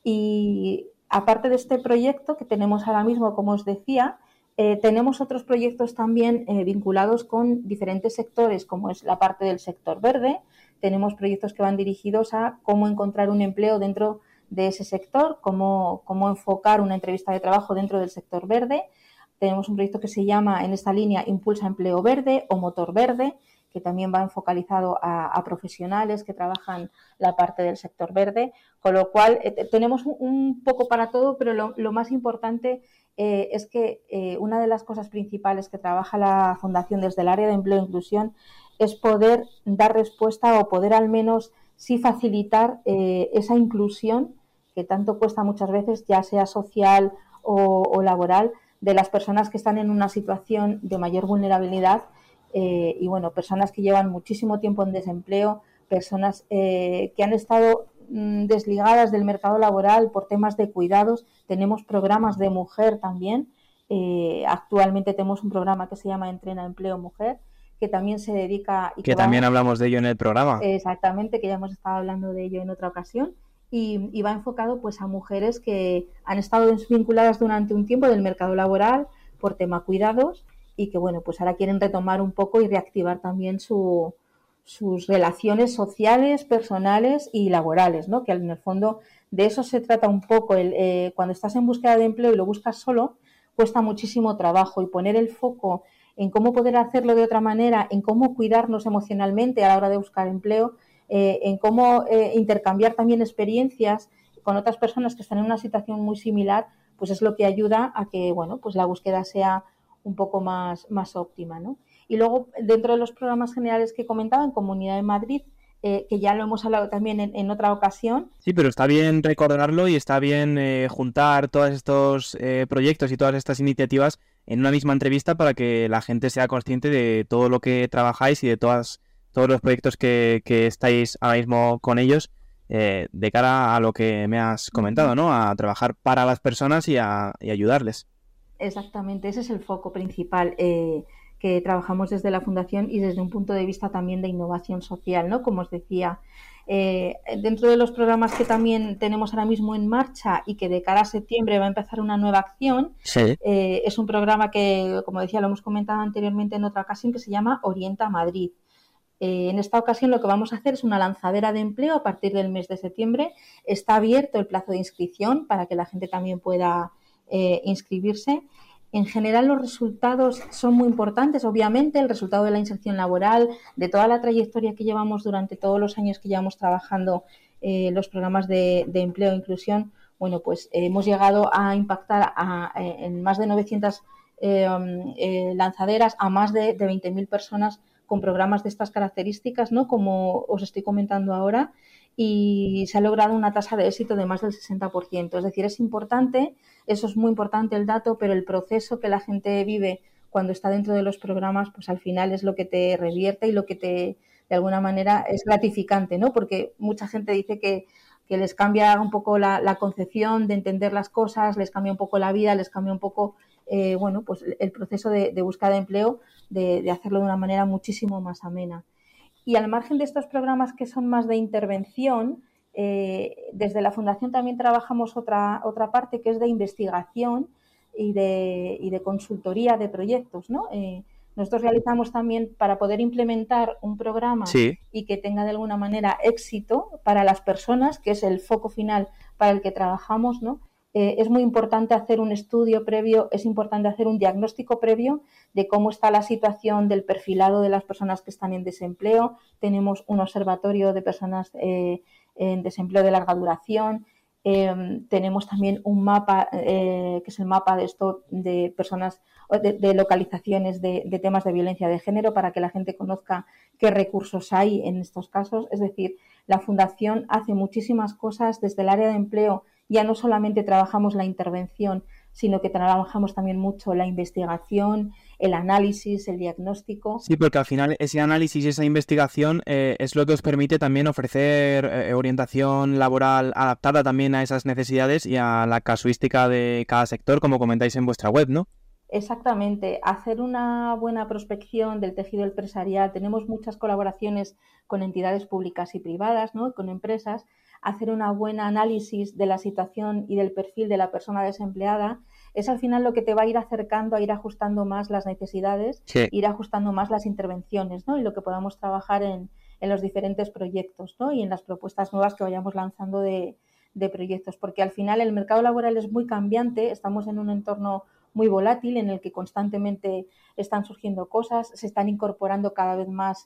Y aparte de este proyecto que tenemos ahora mismo, como os decía, eh, tenemos otros proyectos también eh, vinculados con diferentes sectores, como es la parte del sector verde. Tenemos proyectos que van dirigidos a cómo encontrar un empleo dentro de ese sector, cómo, cómo enfocar una entrevista de trabajo dentro del sector verde. Tenemos un proyecto que se llama, en esta línea, Impulsa Empleo Verde o Motor Verde, que también va enfocalizado a, a profesionales que trabajan la parte del sector verde, con lo cual eh, tenemos un, un poco para todo, pero lo, lo más importante eh, es que eh, una de las cosas principales que trabaja la Fundación desde el área de empleo e inclusión es poder dar respuesta o poder al menos sí facilitar eh, esa inclusión que tanto cuesta muchas veces, ya sea social o, o laboral, de las personas que están en una situación de mayor vulnerabilidad. Eh, y bueno, personas que llevan muchísimo tiempo en desempleo, personas eh, que han estado mm, desligadas del mercado laboral por temas de cuidados. Tenemos programas de mujer también. Eh, actualmente tenemos un programa que se llama Entrena Empleo Mujer, que también se dedica... Y que, que también va, hablamos de ello en el programa. Exactamente, que ya hemos estado hablando de ello en otra ocasión. Y, y va enfocado pues a mujeres que han estado desvinculadas durante un tiempo del mercado laboral por tema cuidados y que, bueno, pues ahora quieren retomar un poco y reactivar también su, sus relaciones sociales, personales y laborales, ¿no? Que en el fondo de eso se trata un poco. El, eh, cuando estás en búsqueda de empleo y lo buscas solo, cuesta muchísimo trabajo y poner el foco en cómo poder hacerlo de otra manera, en cómo cuidarnos emocionalmente a la hora de buscar empleo, eh, en cómo eh, intercambiar también experiencias con otras personas que están en una situación muy similar, pues es lo que ayuda a que, bueno, pues la búsqueda sea un poco más, más óptima, ¿no? Y luego, dentro de los programas generales que comentaba, en Comunidad de Madrid, eh, que ya lo hemos hablado también en, en otra ocasión. Sí, pero está bien recordarlo y está bien eh, juntar todos estos eh, proyectos y todas estas iniciativas en una misma entrevista para que la gente sea consciente de todo lo que trabajáis y de todas, todos los proyectos que, que estáis ahora mismo con ellos eh, de cara a lo que me has comentado, ¿no? A trabajar para las personas y a y ayudarles. Exactamente, ese es el foco principal eh, que trabajamos desde la Fundación y desde un punto de vista también de innovación social, ¿no? Como os decía, eh, dentro de los programas que también tenemos ahora mismo en marcha y que de cara a septiembre va a empezar una nueva acción, sí. eh, es un programa que, como decía, lo hemos comentado anteriormente en otra ocasión, que se llama Orienta Madrid. Eh, en esta ocasión lo que vamos a hacer es una lanzadera de empleo a partir del mes de septiembre. Está abierto el plazo de inscripción para que la gente también pueda Eh, inscribirse. En general los resultados son muy importantes, obviamente, el resultado de la inserción laboral, de toda la trayectoria que llevamos durante todos los años que llevamos trabajando eh, los programas de, de empleo e inclusión. Bueno, pues eh, hemos llegado a impactar a, a, en más de novecientas eh, eh, lanzaderas a más de, de veinte mil personas con programas de estas características, ¿no? Como os estoy comentando ahora. y se ha logrado una tasa de éxito de más del sesenta por ciento. Es decir, es importante, eso es muy importante el dato, pero el proceso que la gente vive cuando está dentro de los programas, pues al final es lo que te revierte y lo que te, de alguna manera, es gratificante, ¿no? Porque mucha gente dice que, que les cambia un poco la, la concepción de entender las cosas, les cambia un poco la vida, les cambia un poco, eh, bueno, pues el proceso de, de búsqueda de empleo, de, de hacerlo de una manera muchísimo más amena. Y al margen de estos programas que son más de intervención, eh, desde la Fundación también trabajamos otra, otra parte que es de investigación y de, y de consultoría de proyectos, ¿no? Eh, nosotros realizamos también, para poder implementar un programa sí. y que tenga de alguna manera éxito para las personas, que es el foco final para el que trabajamos, ¿no? Eh, es muy importante hacer un estudio previo, es importante hacer un diagnóstico previo de cómo está la situación del perfilado de las personas que están en desempleo. Tenemos un observatorio de personas eh, en desempleo de larga duración. Eh, tenemos también un mapa, eh, que es el mapa de esto de personas, de, de localizaciones de, de temas de violencia de género, para que la gente conozca qué recursos hay en estos casos. Es decir, la Fundación hace muchísimas cosas desde el área de empleo. Ya no solamente trabajamos la intervención, sino que trabajamos también mucho la investigación, el análisis, el diagnóstico. Sí, porque al final ese análisis y esa investigación eh, es lo que os permite también ofrecer eh, orientación laboral adaptada también a esas necesidades y a la casuística de cada sector, como comentáis en vuestra web, ¿no? Exactamente, hacer una buena prospección del tejido empresarial. Tenemos muchas colaboraciones con entidades públicas y privadas, ¿no? Con empresas. Hacer una buena análisis de la situación y del perfil de la persona desempleada es al final lo que te va a ir acercando a ir ajustando más las necesidades, sí. ir ajustando más las intervenciones, ¿no? Y lo que podamos trabajar en, en los diferentes proyectos, ¿no? Y en las propuestas nuevas que vayamos lanzando de, de proyectos, porque al final el mercado laboral es muy cambiante, estamos en un entorno muy volátil en el que constantemente están surgiendo cosas, se están incorporando cada vez más.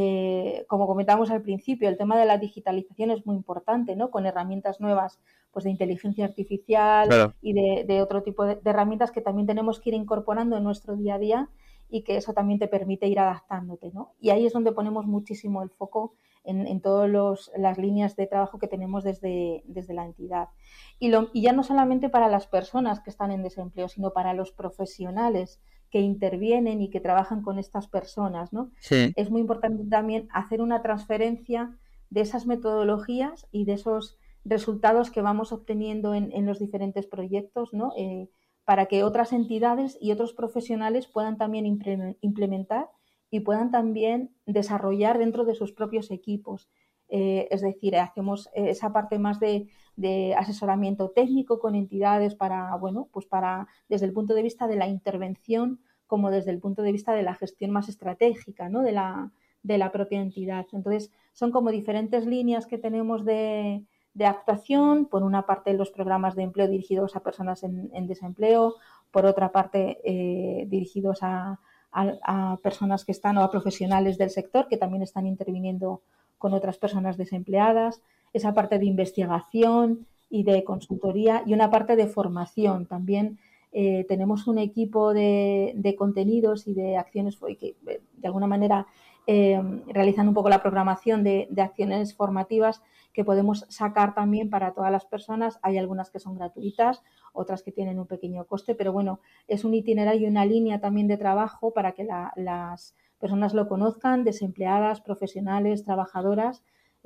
Eh, como comentábamos al principio, el tema de la digitalización es muy importante, ¿no? Con herramientas nuevas, pues de inteligencia artificial, claro. y de, de otro tipo de, de herramientas que también tenemos que ir incorporando en nuestro día a día, y que eso también te permite ir adaptándote, ¿no? Y ahí es donde ponemos muchísimo el foco en, en todas las líneas de trabajo que tenemos desde, desde la entidad. Y, lo, y ya no solamente para las personas que están en desempleo, sino para los profesionales que intervienen y que trabajan con estas personas, ¿no? Sí. Es muy importante también hacer una transferencia de esas metodologías y de esos resultados que vamos obteniendo en, en los diferentes proyectos, ¿no? Eh, para que otras entidades y otros profesionales puedan también implementar y puedan también desarrollar dentro de sus propios equipos. Eh, es decir, hacemos esa parte más de, de asesoramiento técnico con entidades para, bueno, pues para, desde el punto de vista de la intervención, como desde el punto de vista de la gestión más estratégica, ¿no? de, la, de la propia entidad. Entonces, son como diferentes líneas que tenemos de, de actuación. Por una parte, los programas de empleo dirigidos a personas en, en desempleo, por otra parte, eh, dirigidos a, a, a personas que están o a profesionales del sector que también están interviniendo con otras personas desempleadas, esa parte de investigación y de consultoría, y una parte de formación. También eh, tenemos un equipo de, de contenidos y de acciones que de alguna manera eh, realizan un poco la programación de, de acciones formativas que podemos sacar también para todas las personas. Hay algunas que son gratuitas, otras que tienen un pequeño coste, pero bueno, es un itinerario y una línea también de trabajo para que la, las personas lo conozcan, desempleadas, profesionales, trabajadoras,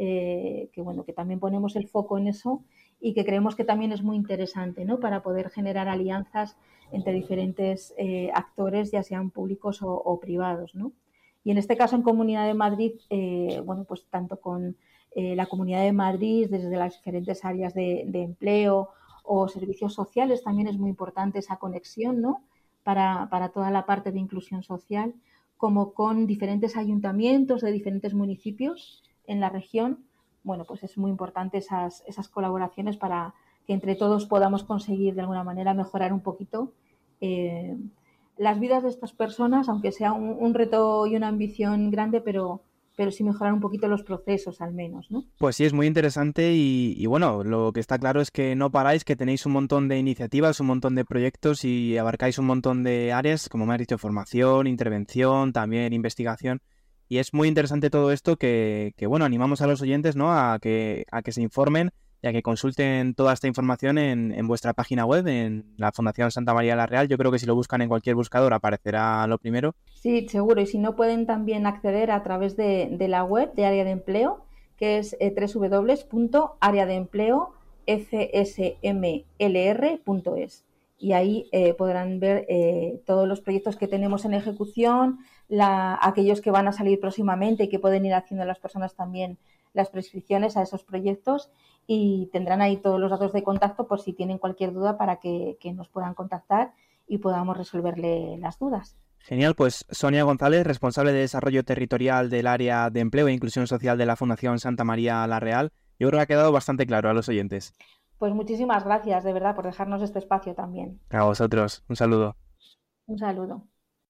eh, que bueno, que también ponemos el foco en eso y que creemos que también es muy interesante, ¿no? Para poder generar alianzas entre diferentes eh, actores, ya sean públicos o, o privados, ¿no? Y en este caso en Comunidad de Madrid, eh, bueno, pues tanto con eh, la Comunidad de Madrid, desde las diferentes áreas de, de empleo o servicios sociales, también es muy importante esa conexión, ¿no? Para, para toda la parte de inclusión social, como con diferentes ayuntamientos de diferentes municipios en la región. Bueno, pues es muy importante esas, esas colaboraciones para que entre todos podamos conseguir de alguna manera mejorar un poquito eh, las vidas de estas personas, aunque sea un, un reto y una ambición grande, pero, pero sí mejorar un poquito los procesos al menos, ¿no? Pues sí, es muy interesante y, y bueno, lo que está claro es que no paráis, que tenéis un montón de iniciativas, un montón de proyectos y abarcáis un montón de áreas, como me has dicho, formación, intervención, también investigación. Y es muy interesante todo esto que, que bueno, animamos a los oyentes, ¿no? a, que, a que se informen y a que consulten toda esta información en, en vuestra página web, en la Fundación Santa María la Real. Yo creo que si lo buscan en cualquier buscador aparecerá lo primero. Sí, seguro. Y si no, pueden también acceder a través de, de la web de Área de Empleo, que es eh, doble u doble u doble u punto área de empleo f s m l r punto es. Y ahí eh, podrán ver eh, todos los proyectos que tenemos en ejecución, la, aquellos que van a salir próximamente y que pueden ir haciendo las personas también las prescripciones a esos proyectos, y tendrán ahí todos los datos de contacto por si tienen cualquier duda para que, que nos puedan contactar y podamos resolverle las dudas. Genial, pues Sonia González, responsable de Desarrollo Territorial del Área de Empleo e Inclusión Social de la Fundación Santa María la Real, yo creo que ha quedado bastante claro a los oyentes. Pues muchísimas gracias, de verdad, por dejarnos este espacio también. A vosotros, un saludo. Un saludo.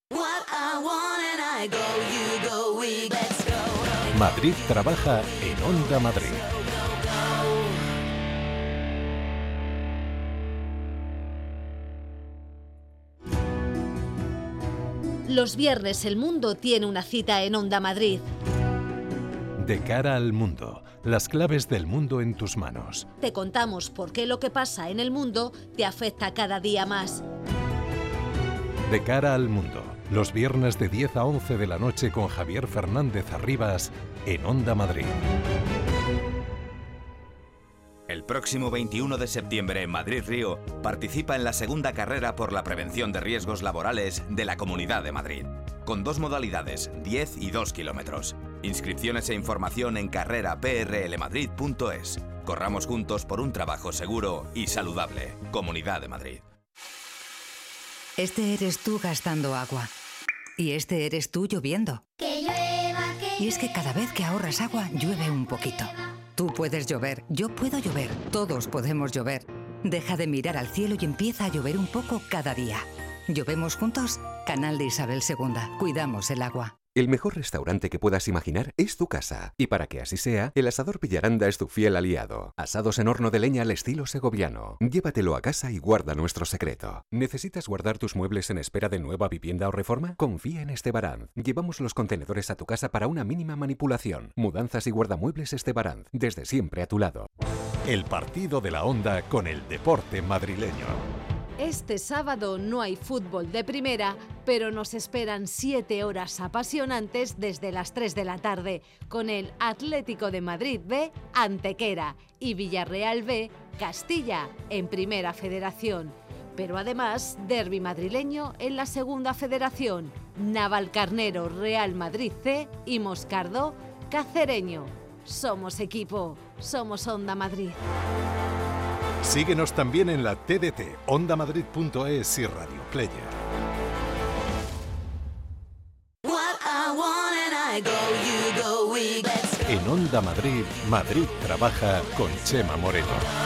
Madrid trabaja en Onda Madrid. Los viernes el mundo tiene una cita en Onda Madrid. De cara al mundo, las claves del mundo en tus manos. Te contamos por qué lo que pasa en el mundo te afecta cada día más. De cara al mundo, los viernes de diez a once de la noche con Javier Fernández Arribas en Onda Madrid. El próximo veintiuno de septiembre en Madrid-Río participa en la segunda carrera por la prevención de riesgos laborales de la Comunidad de Madrid, con dos modalidades, diez y dos kilómetros. Inscripciones e información en carrera p r l madrid punto es. Corramos juntos por un trabajo seguro y saludable. Comunidad de Madrid. Este eres tú gastando agua. Y este eres tú lloviendo. Que llueva, que y es que cada vez que ahorras agua, llueve un poquito. Tú puedes llover, yo puedo llover, todos podemos llover. Deja de mirar al cielo y empieza a llover un poco cada día. ¿Llovemos juntos? Canal de Isabel segunda. Cuidamos el agua. El mejor restaurante que puedas imaginar es tu casa. Y para que así sea, el Asador Villaranda es tu fiel aliado. Asados en horno de leña al estilo segoviano. Llévatelo a casa y guarda nuestro secreto. ¿Necesitas guardar tus muebles en espera de nueva vivienda o reforma? Confía en Estebaranz. Llevamos los contenedores a tu casa para una mínima manipulación. Mudanzas y guardamuebles Estebaranz. Desde siempre a tu lado. El partido de la Onda con el deporte madrileño. Este sábado no hay fútbol de primera, pero nos esperan siete horas apasionantes desde las tres de la tarde, con el Atlético de Madrid B, Antequera, y Villarreal B, Castilla, en Primera Federación. Pero además, derbi madrileño en la Segunda Federación, Navalcarnero, Real Madrid C y Moscardó, Cacereño. Somos equipo, somos Onda Madrid. Síguenos también en la T D T, onda madrid punto es y Radio Player. En Onda Madrid, Madrid trabaja con Chema Moreno.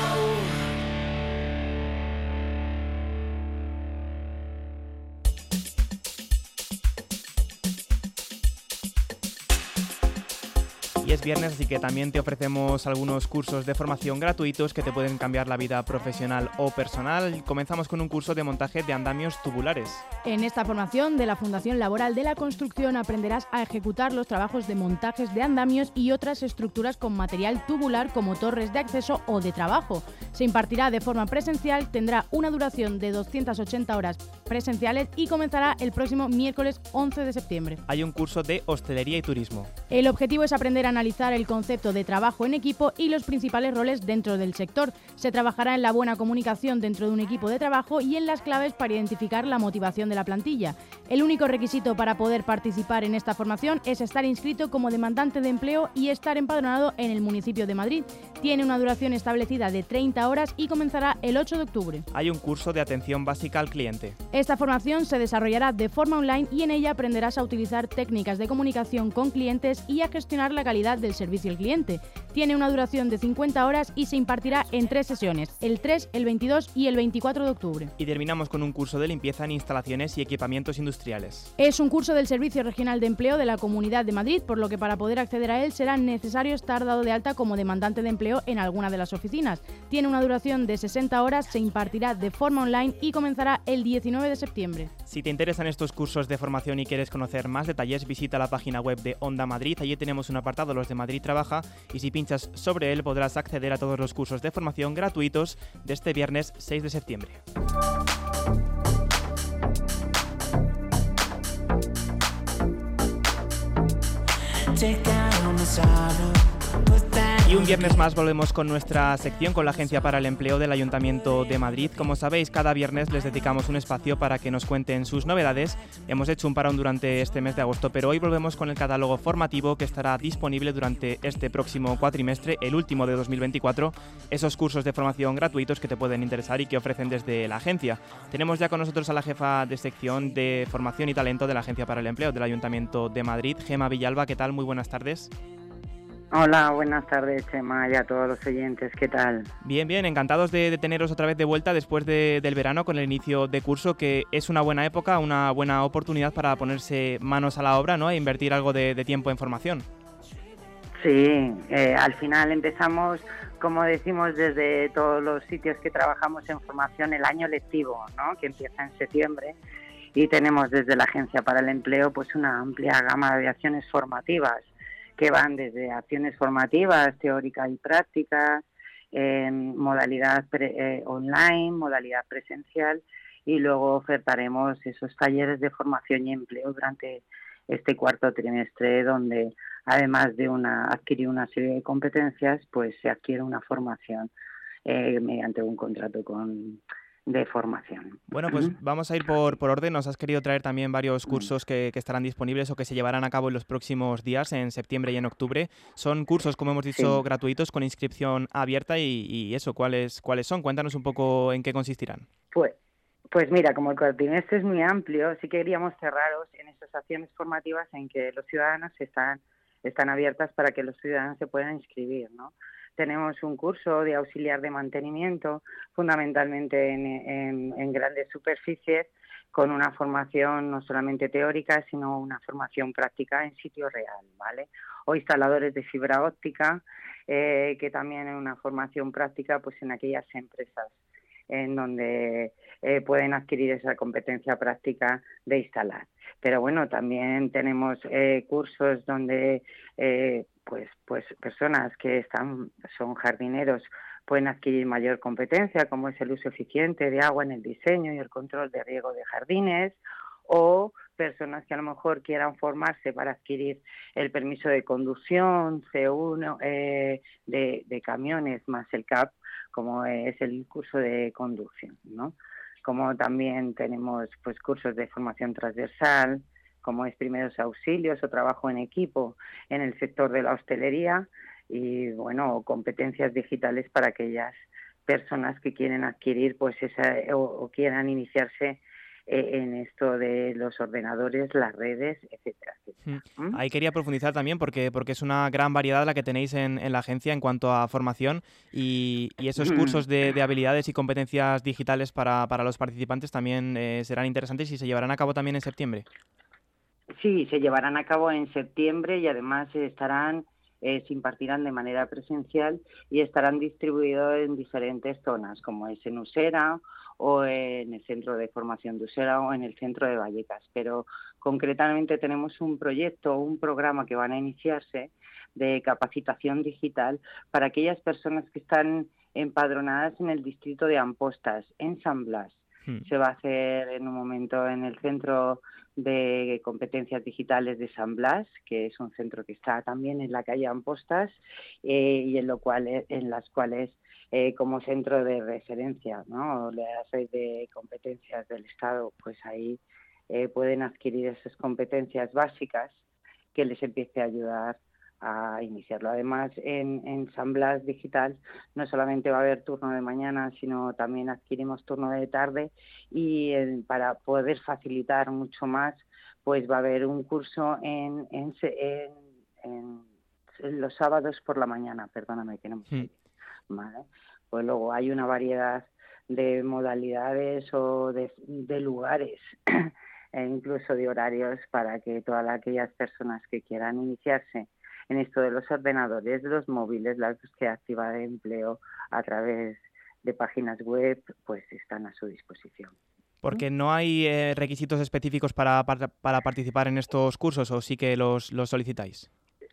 Y es viernes, así que también te ofrecemos algunos cursos de formación gratuitos que te pueden cambiar la vida profesional o personal. Comenzamos con un curso de montaje de andamios tubulares. En esta formación de la Fundación Laboral de la Construcción aprenderás a ejecutar los trabajos de montajes de andamios y otras estructuras con material tubular como torres de acceso o de trabajo. Se impartirá de forma presencial, tendrá una duración de doscientas ochenta horas presenciales y comenzará el próximo miércoles once de septiembre. Hay un curso de hostelería y turismo. El objetivo es aprender a analizar el concepto de trabajo en equipo y los principales roles dentro del sector. Se trabajará en la buena comunicación dentro de un equipo de trabajo y en las claves para identificar la motivación de la plantilla. El único requisito para poder participar en esta formación es estar inscrito como demandante de empleo y estar empadronado en el municipio de Madrid. Tiene una duración establecida de treinta horas y comenzará el ocho de octubre. Hay un curso de atención básica al cliente. Esta formación se desarrollará de forma online y en ella aprenderás a utilizar técnicas de comunicación con clientes y a gestionar la calidad del servicio al cliente. Tiene una duración de cincuenta horas y se impartirá en tres sesiones, el tres, el veintidós y el veinticuatro de octubre. Y terminamos con un curso de limpieza en instalaciones y equipamientos industriales. Es un curso del Servicio Regional de Empleo de la Comunidad de Madrid, por lo que para poder acceder a él será necesario estar dado de alta como demandante de empleo en alguna de las oficinas. Tiene una duración de sesenta horas, se impartirá de forma online y comenzará el diecinueve de septiembre. Si te interesan estos cursos de formación y quieres conocer más detalles, visita la página web de Onda Madrid. Allí tenemos un apartado, los de Madrid Trabaja, y si pinchas sobre él podrás acceder a todos los cursos de formación gratuitos de este viernes seis de septiembre. Y un viernes más volvemos con nuestra sección con la Agencia para el Empleo del Ayuntamiento de Madrid. Como sabéis, cada viernes les dedicamos un espacio para que nos cuenten sus novedades. Hemos hecho un parón durante este mes de agosto, pero hoy volvemos con el catálogo formativo que estará disponible durante este próximo cuatrimestre, el último de dos mil veinticuatro, esos cursos de formación gratuitos que te pueden interesar y que ofrecen desde la agencia. Tenemos ya con nosotros a la jefa de sección de formación y talento de la Agencia para el Empleo del Ayuntamiento de Madrid, Gema Villalba. ¿Qué tal? Muy buenas tardes. Hola, buenas tardes, Chema, y a todos los oyentes, ¿qué tal? Bien, bien, encantados de, de teneros otra vez de vuelta después de, del verano con el inicio de curso, que es una buena época, una buena oportunidad para ponerse manos a la obra, ¿no? E invertir algo de, de tiempo en formación. Sí, eh, al final empezamos, como decimos desde todos los sitios que trabajamos en formación, el año lectivo, ¿no? Que empieza en septiembre, y tenemos desde la Agencia para el Empleo pues una amplia gama de acciones formativas, que van desde acciones formativas, teóricas y prácticas, en modalidad pre, eh, online, modalidad presencial, y luego ofertaremos esos talleres de formación y empleo durante este cuarto trimestre, donde además de una adquirir una serie de competencias, pues se adquiere una formación eh, mediante un contrato con de formación. Bueno, pues vamos a ir por, por orden. Nos has querido traer también varios cursos que, que estarán disponibles o que se llevarán a cabo en los próximos días, en septiembre y en octubre. Son cursos, como hemos dicho, sí, gratuitos, con inscripción abierta y, y eso, ¿cuáles cuáles son? Cuéntanos un poco en qué consistirán. Pues, pues mira, como el cuatrimestre es muy amplio, sí queríamos cerraros en estas acciones formativas en que los ciudadanos están, están abiertas para que los ciudadanos se puedan inscribir, ¿no? Tenemos un curso de auxiliar de mantenimiento, fundamentalmente en, en, en grandes superficies, con una formación no solamente teórica, sino una formación práctica en sitio real, ¿vale? O instaladores de fibra óptica, eh, que también es una formación práctica pues en aquellas empresas en donde eh, pueden adquirir esa competencia práctica de instalar. Pero bueno, también tenemos eh, cursos donde eh, pues pues personas que están son jardineros pueden adquirir mayor competencia, como es el uso eficiente de agua en el diseño y el control de riego de jardines, o personas que a lo mejor quieran formarse para adquirir el permiso de conducción C uno eh, de, de camiones más el C A P, como es el curso de conducción, ¿no? Como también tenemos pues cursos de formación transversal, como es primeros auxilios o trabajo en equipo en el sector de la hostelería, y bueno, competencias digitales para aquellas personas que quieren adquirir pues esa o, o quieran iniciarse eh, en esto de los ordenadores, las redes, etcétera, etcétera. ¿Mm? Ahí quería profundizar también porque porque es una gran variedad la que tenéis en, en la agencia en cuanto a formación y, y esos cursos de, de habilidades y competencias digitales para, para los participantes también eh, serán interesantes y se llevarán a cabo también en septiembre. Sí, se llevarán a cabo en septiembre y además estarán eh, se impartirán de manera presencial y estarán distribuidos en diferentes zonas, como es en Usera o en el Centro de Formación de Usera o en el Centro de Vallecas. Pero concretamente tenemos un proyecto, un programa que van a iniciarse de capacitación digital para aquellas personas que están empadronadas en el distrito de Ampostas, en San Blas. Hmm. Se va a hacer en un momento en el Centro de Competencias Digitales de San Blas, que es un centro que está también en la calle Ampostas, eh, y en lo cual en las cuales eh, como centro de referencia, ¿no? La red de competencias del Estado, pues ahí eh, pueden adquirir esas competencias básicas que les empiece a ayudar a iniciarlo. Además, en, en San Blas Digital no solamente va a haber turno de mañana, sino también adquirimos turno de tarde y eh, para poder facilitar mucho más, pues va a haber un curso en, en, en, en los sábados por la mañana, perdóname que no me sé, ¿vale? Pues luego hay una variedad de modalidades o de, de lugares e incluso de horarios para que todas aquellas personas que quieran iniciarse en esto de los ordenadores, de los móviles, la búsqueda activa de empleo a través de páginas web, pues están a su disposición. Porque no hay eh, requisitos específicos para, para, para participar en estos cursos, ¿o sí que los, los solicitáis?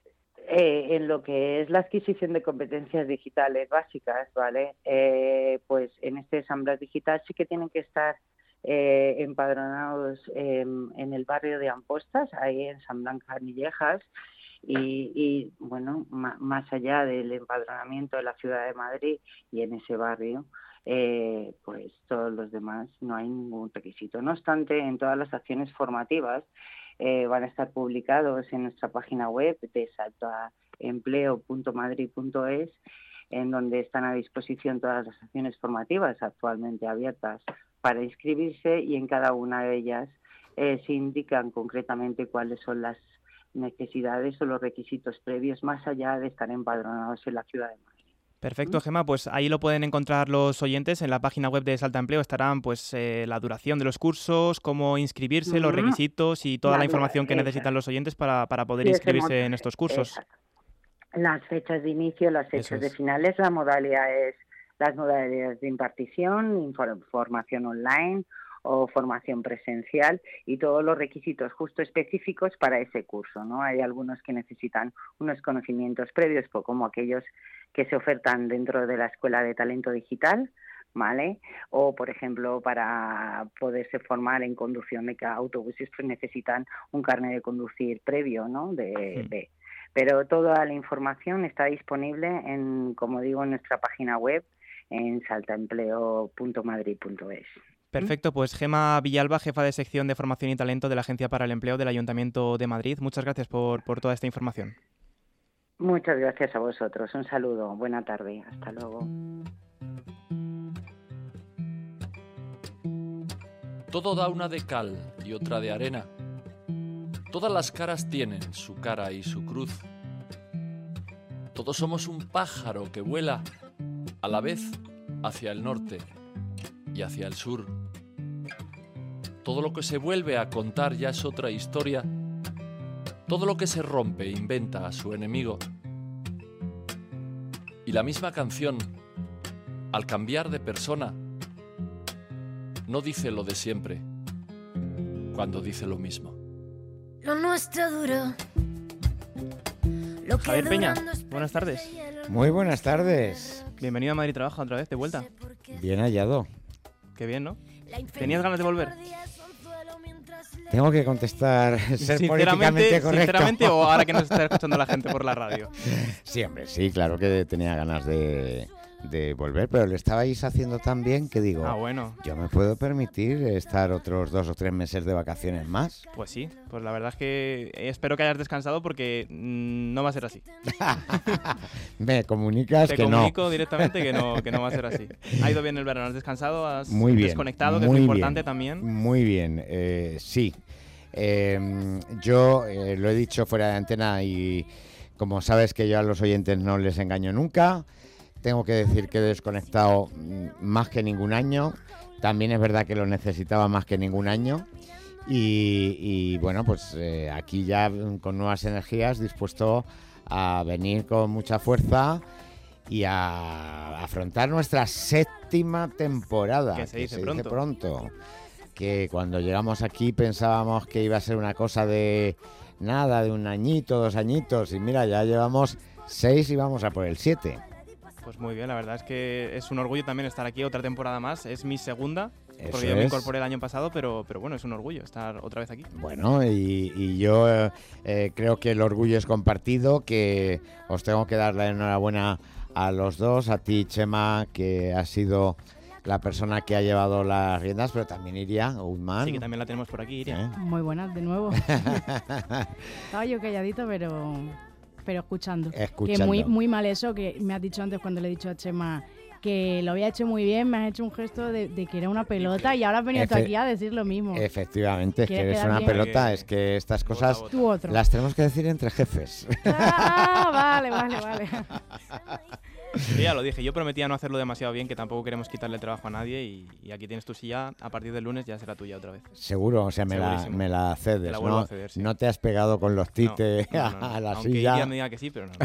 Eh, en lo que es la adquisición de competencias digitales básicas, ¿vale? Eh, pues en este Asamblea Digital sí que tienen que estar eh, empadronados eh, en el barrio de Ampostas, ahí en San Blanca Nillejas, y, y bueno, ma, más allá del empadronamiento de la ciudad de Madrid y en ese barrio, eh, pues todos los demás no hay ningún requisito. No obstante, en todas las acciones formativas Eh, van a estar publicados en nuestra página web de saltoaempleo punto madrid punto es, en donde están a disposición todas las acciones formativas actualmente abiertas para inscribirse, y en cada una de ellas eh, se indican concretamente cuáles son las necesidades o los requisitos previos, más allá de estar empadronados en la ciudad de Madrid. Perfecto, Gemma, pues ahí lo pueden encontrar los oyentes. En la página web de Salta Empleo estarán pues eh, la duración de los cursos, cómo inscribirse, los requisitos y toda la, la información que necesitan los oyentes para, para poder sí, inscribirse en estos cursos. Exacto. Las fechas de inicio, las fechas de finales, la modalidad es las modalidades de impartición, formación online o formación presencial, y todos los requisitos justo específicos para ese curso, ¿no? Hay algunos que necesitan unos conocimientos previos, como aquellos que se ofertan dentro de la Escuela de Talento Digital, ¿vale? O, por ejemplo, para poderse formar en conducción de autobuses, pues necesitan un carnet de conducir previo, ¿no? De, de. Pero toda la información está disponible, en, como digo, en nuestra página web, en saltaempleo punto madrid punto es. Perfecto, pues Gemma Villalba, jefa de sección de formación y talento de la Agencia para el Empleo del Ayuntamiento de Madrid. Muchas gracias por, por toda esta información. Muchas gracias a vosotros. Un saludo. Buena tarde. Hasta luego. Todo da una de cal y otra de arena. Todas las caras tienen su cara y su cruz. Todos somos un pájaro que vuela a la vez hacia el norte y hacia el sur. Todo lo que se vuelve a contar ya es otra historia. Todo lo que se rompe inventa a su enemigo. Y la misma canción, al cambiar de persona, no dice lo de siempre, cuando dice lo mismo. Lo nuestro duro. Lo que Javier Peña, buenas tardes. Muy buenas tardes. Bienvenido a Madrid Trabaja otra vez, de vuelta. Bien hallado. Qué bien, ¿no? ¿Tenías ganas de volver? Tengo que contestar, ser políticamente correcto. ¿Sinceramente o ahora que nos está escuchando la gente por la radio? Sí, hombre, sí, claro que tenía ganas de, de volver, pero lo estabais haciendo tan bien que digo, ah, bueno. Yo me puedo permitir estar otros dos o tres meses de vacaciones más. Pues sí, pues la verdad es que espero que hayas descansado porque mmm, no va a ser así. Me comunicas Te que no. Te comunico directamente que no, que no va a ser así. ¿Ha ido bien el verano? ¿Has descansado? ¿Has muy bien, desconectado? Que muy es muy importante bien, también. Muy bien, eh, sí. Eh, yo eh, lo he dicho fuera de antena y como sabes que yo a los oyentes no les engaño nunca, tengo que decir que he desconectado más que ningún año. También es verdad que lo necesitaba más que ningún año y, y bueno, pues eh, aquí ya con nuevas energías, dispuesto a venir con mucha fuerza y a afrontar nuestra séptima temporada, que se dice, que se pronto. dice pronto. Que cuando llegamos aquí pensábamos que iba a ser una cosa de nada, de un añito, dos añitos, y mira, ya llevamos seis y vamos a por el siete. Pues muy bien, la verdad es que es un orgullo también estar aquí otra temporada más, es mi segunda, Eso porque yo me es. incorporé el año pasado, pero, pero bueno, es un orgullo estar otra vez aquí. Bueno, y, y yo eh, eh, creo que el orgullo es compartido, que os tengo que dar la enhorabuena a los dos, a ti, Chema, que ha sido la persona que ha llevado las riendas, pero también Iria Guzmán. Sí, que también la tenemos por aquí, Iria. ¿Eh? Muy buenas, de nuevo. Estaba yo calladito, pero, pero escuchando. Escuchando. Que muy, muy mal eso que me has dicho antes cuando le he dicho a Chema que lo había hecho muy bien, me has hecho un gesto de, de que era una pelota y ahora has venido tú Efe- aquí a decir lo mismo. Efectivamente, es que ¿Quieres eres quedar una bien? pelota, es que estas cosas Tú otro. las tenemos que decir entre jefes. Ah, vale, vale, vale. Yo ya lo dije, yo prometía no hacerlo demasiado bien, que tampoco queremos quitarle trabajo a nadie y, y aquí tienes tu silla, a partir del lunes ya será tuya otra vez. Seguro, o sea, me la, Segurísimo. me la cedes, Te la vuelvo ¿no? a ceder, sí. No te has pegado con los tites No, no, no, a la aunque silla. Iria me diga que sí, pero no.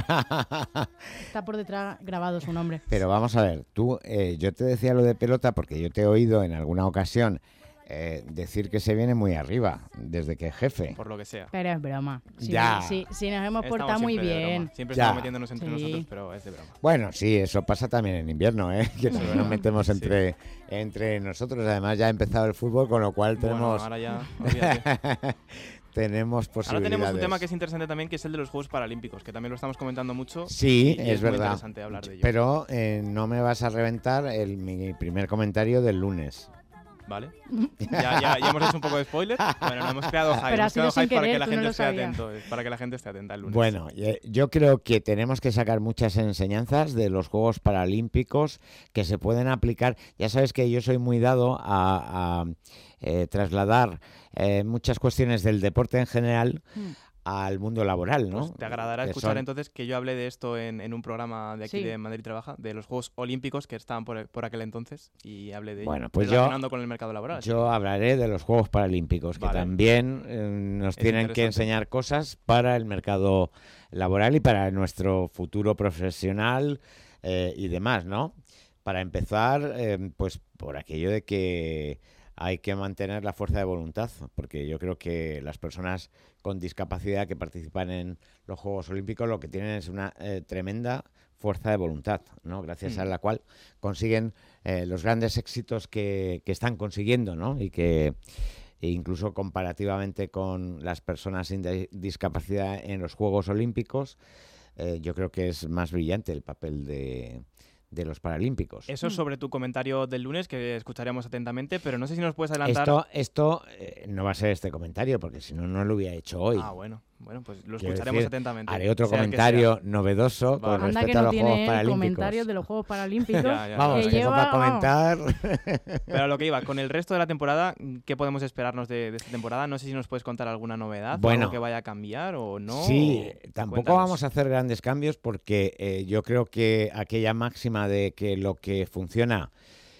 Está por detrás grabado su nombre. Pero vamos a ver, tú, eh, yo te decía lo de pelota porque yo te he oído en alguna ocasión eh, decir que se viene muy arriba, desde que es jefe. Por lo que sea. Pero es broma. Sí, Ya. sí, sí, nos hemos Estamos portado muy siempre de bien. broma. Siempre Ya. estamos metiéndonos entre Sí. nosotros, pero es de broma. Bueno, sí, eso pasa también en invierno, ¿eh? Que Sí. nos metemos Sí. entre, entre nosotros. Además ya ha empezado el fútbol, con lo cual Bueno, tenemos... ahora ya, olvídate. tenemos Ahora posibilidades. tenemos un tema que es interesante también, que es el de los Juegos Paralímpicos, que también lo estamos comentando mucho. Sí, y, y es muy verdad. interesante hablar de ello. Pero eh, no me vas a reventar el, mi primer comentario del lunes. ¿Vale? Ya, ya, ya hemos hecho un poco de spoiler. Bueno, no hemos creado hype, Pero ha hemos sido creado sin hype para querer, que la tú no gente lo esté sabías. atento, eh, para que la gente esté atenta el lunes. Bueno, eh, yo creo que tenemos que sacar muchas enseñanzas de los Juegos Paralímpicos que se pueden aplicar. Ya sabes que yo soy muy dado a, a, eh, trasladar eh, muchas cuestiones del deporte en general Mm. al mundo laboral, ¿no? Pues te agradará Que escuchar son- entonces que yo hablé de esto en, en un programa de aquí Sí. de Madrid Trabaja, de los Juegos Olímpicos que estaban por, por aquel entonces, y hablé de ello, Bueno, pues yo, relacionando con el mercado laboral. así yo hablaré de los Juegos Paralímpicos, que Vale. también eh, nos Es tienen que interesante. enseñar cosas para el mercado laboral y para nuestro futuro profesional eh, y demás, ¿no? Para empezar, eh, pues por aquello de que hay que mantener la fuerza de voluntad, porque yo creo que las personas con discapacidad que participan en los Juegos Olímpicos lo que tienen es una eh, tremenda fuerza de voluntad, ¿no? Gracias Mm. a la cual consiguen eh, los grandes éxitos que, que están consiguiendo, ¿no? Y que e incluso comparativamente con las personas sin di- discapacidad en los Juegos Olímpicos, eh, yo creo que es más brillante el papel de, de los Paralímpicos. Eso es sobre tu comentario del lunes, que escucharemos atentamente, pero no sé si nos puedes adelantar. Esto, esto eh, no va a ser este comentario, porque si no, no lo hubiera hecho hoy. Ah, bueno, bueno, pues lo Quiero escucharemos decir, atentamente. haré otro sea el que comentario sea. novedoso con Vale. Anda que respecto a no los tiene Juegos él Paralímpicos. comentarios de los Juegos Paralímpicos. Ya, ya. Vamos, que que eso lleva, para comentar. Pero a lo que iba, con el resto de la temporada, ¿qué podemos esperarnos de, de esta temporada? No sé si nos puedes contar alguna novedad, Bueno. algo que vaya a cambiar o no. Sí, o- tampoco cuéntanos. vamos a hacer grandes cambios porque eh, yo creo que aquella máxima de que lo que funciona,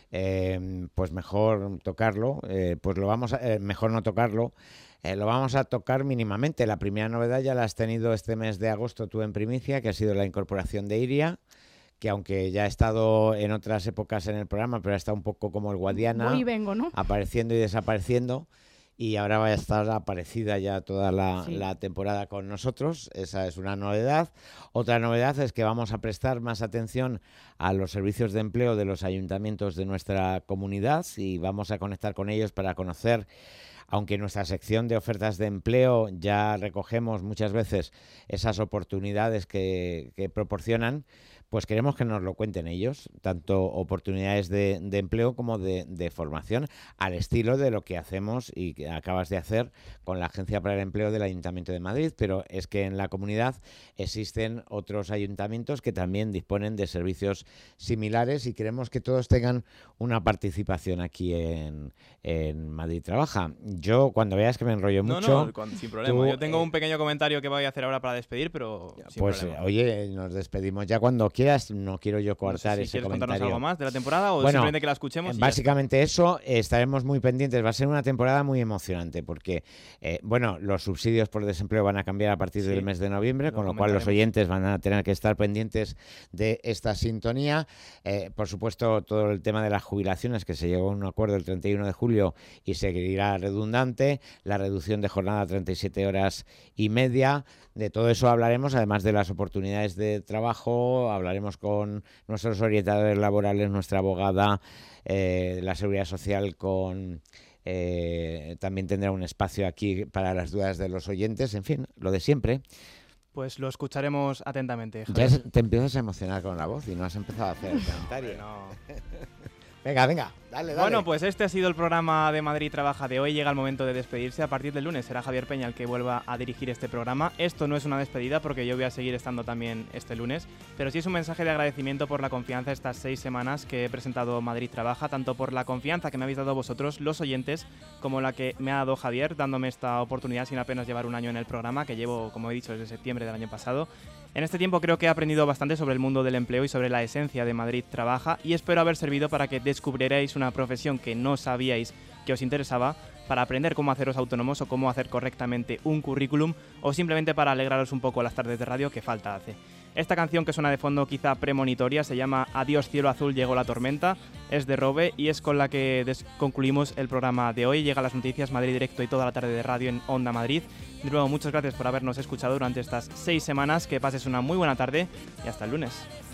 eh, pues mejor tocarlo, eh, pues lo vamos a, eh, mejor no tocarlo, eh, lo vamos a tocar mínimamente. La primera novedad ya la has tenido este mes de agosto tú en primicia, que ha sido la incorporación de Iria, que aunque ya ha estado en otras épocas en el programa, pero ha estado un poco como el Guadiana, Voy y vengo, ¿no? apareciendo y desapareciendo, y ahora va a estar aparecida ya toda la, Sí. la temporada con nosotros. Esa es una novedad. Otra novedad es que vamos a prestar más atención a los servicios de empleo de los ayuntamientos de nuestra comunidad y vamos a conectar con ellos para conocer, aunque en nuestra sección de ofertas de empleo ya recogemos muchas veces esas oportunidades que, que proporcionan, pues queremos que nos lo cuenten ellos, tanto oportunidades de, de empleo como de, de formación, al estilo de lo que hacemos y que acabas de hacer con la Agencia para el Empleo del Ayuntamiento de Madrid, pero es que en la comunidad existen otros ayuntamientos que también disponen de servicios similares y queremos que todos tengan una participación aquí en, en Madrid Trabaja. Yo, cuando veas que me enrollo No, mucho... no, con- sin problema. tú, Yo tengo eh, un pequeño comentario que voy a hacer ahora para despedir, pero sin pues problema. eh, oye, nos despedimos ya cuando quieras, no quiero yo No sé coartar si ese quieres comentario. contarnos algo más de la temporada o Bueno, simplemente que la escuchemos. y ya Básicamente eso, eh, estaremos muy pendientes, va a ser una temporada muy emocionante porque, eh, bueno, los subsidios por desempleo van a cambiar a partir Sí, del mes de noviembre, lo con lo cual los comentaremos. oyentes van a tener que estar pendientes de esta sintonía. Eh, por supuesto, todo el tema de las jubilaciones, que se llegó a un acuerdo el treinta y uno de julio y seguirá redundante, la reducción de jornada a treinta y siete horas y media, de todo eso hablaremos, además de las oportunidades de trabajo, hablaremos con nuestros orientadores laborales, nuestra abogada, eh, la Seguridad Social con... Eh, también tendrá un espacio aquí para las dudas de los oyentes, en fin, lo de siempre. Pues lo escucharemos atentamente. Ya Javier. se- te empiezas a emocionar con la voz y no has empezado a hacer el comentario. No. Venga, venga, dale, dale. Bueno, pues este ha sido el programa de Madrid Trabaja de hoy. Llega el momento de despedirse. A partir del lunes será Javier Peña el que vuelva a dirigir este programa. Esto no es una despedida porque yo voy a seguir estando también este lunes, pero sí es un mensaje de agradecimiento por la confianza estas seis semanas que he presentado Madrid Trabaja, tanto por la confianza que me habéis dado vosotros, los oyentes, como la que me ha dado Javier, dándome esta oportunidad sin apenas llevar un año en el programa, que llevo, como he dicho, desde septiembre del año pasado. En este tiempo creo que he aprendido bastante sobre el mundo del empleo y sobre la esencia de Madrid Trabaja, y espero haber servido para que descubrierais una profesión que no sabíais que os interesaba, para aprender cómo haceros autónomos o cómo hacer correctamente un currículum, o simplemente para alegraros un poco las tardes de radio que falta hace. Esta canción que suena de fondo quizá premonitoria se llama Adiós cielo azul, llegó la tormenta, es de Robe y es con la que concluimos el programa de hoy. Llega las noticias, Madrid Directo y toda la tarde de radio en Onda Madrid. De nuevo, muchas gracias por habernos escuchado durante estas seis semanas, que pases una muy buena tarde y hasta el lunes.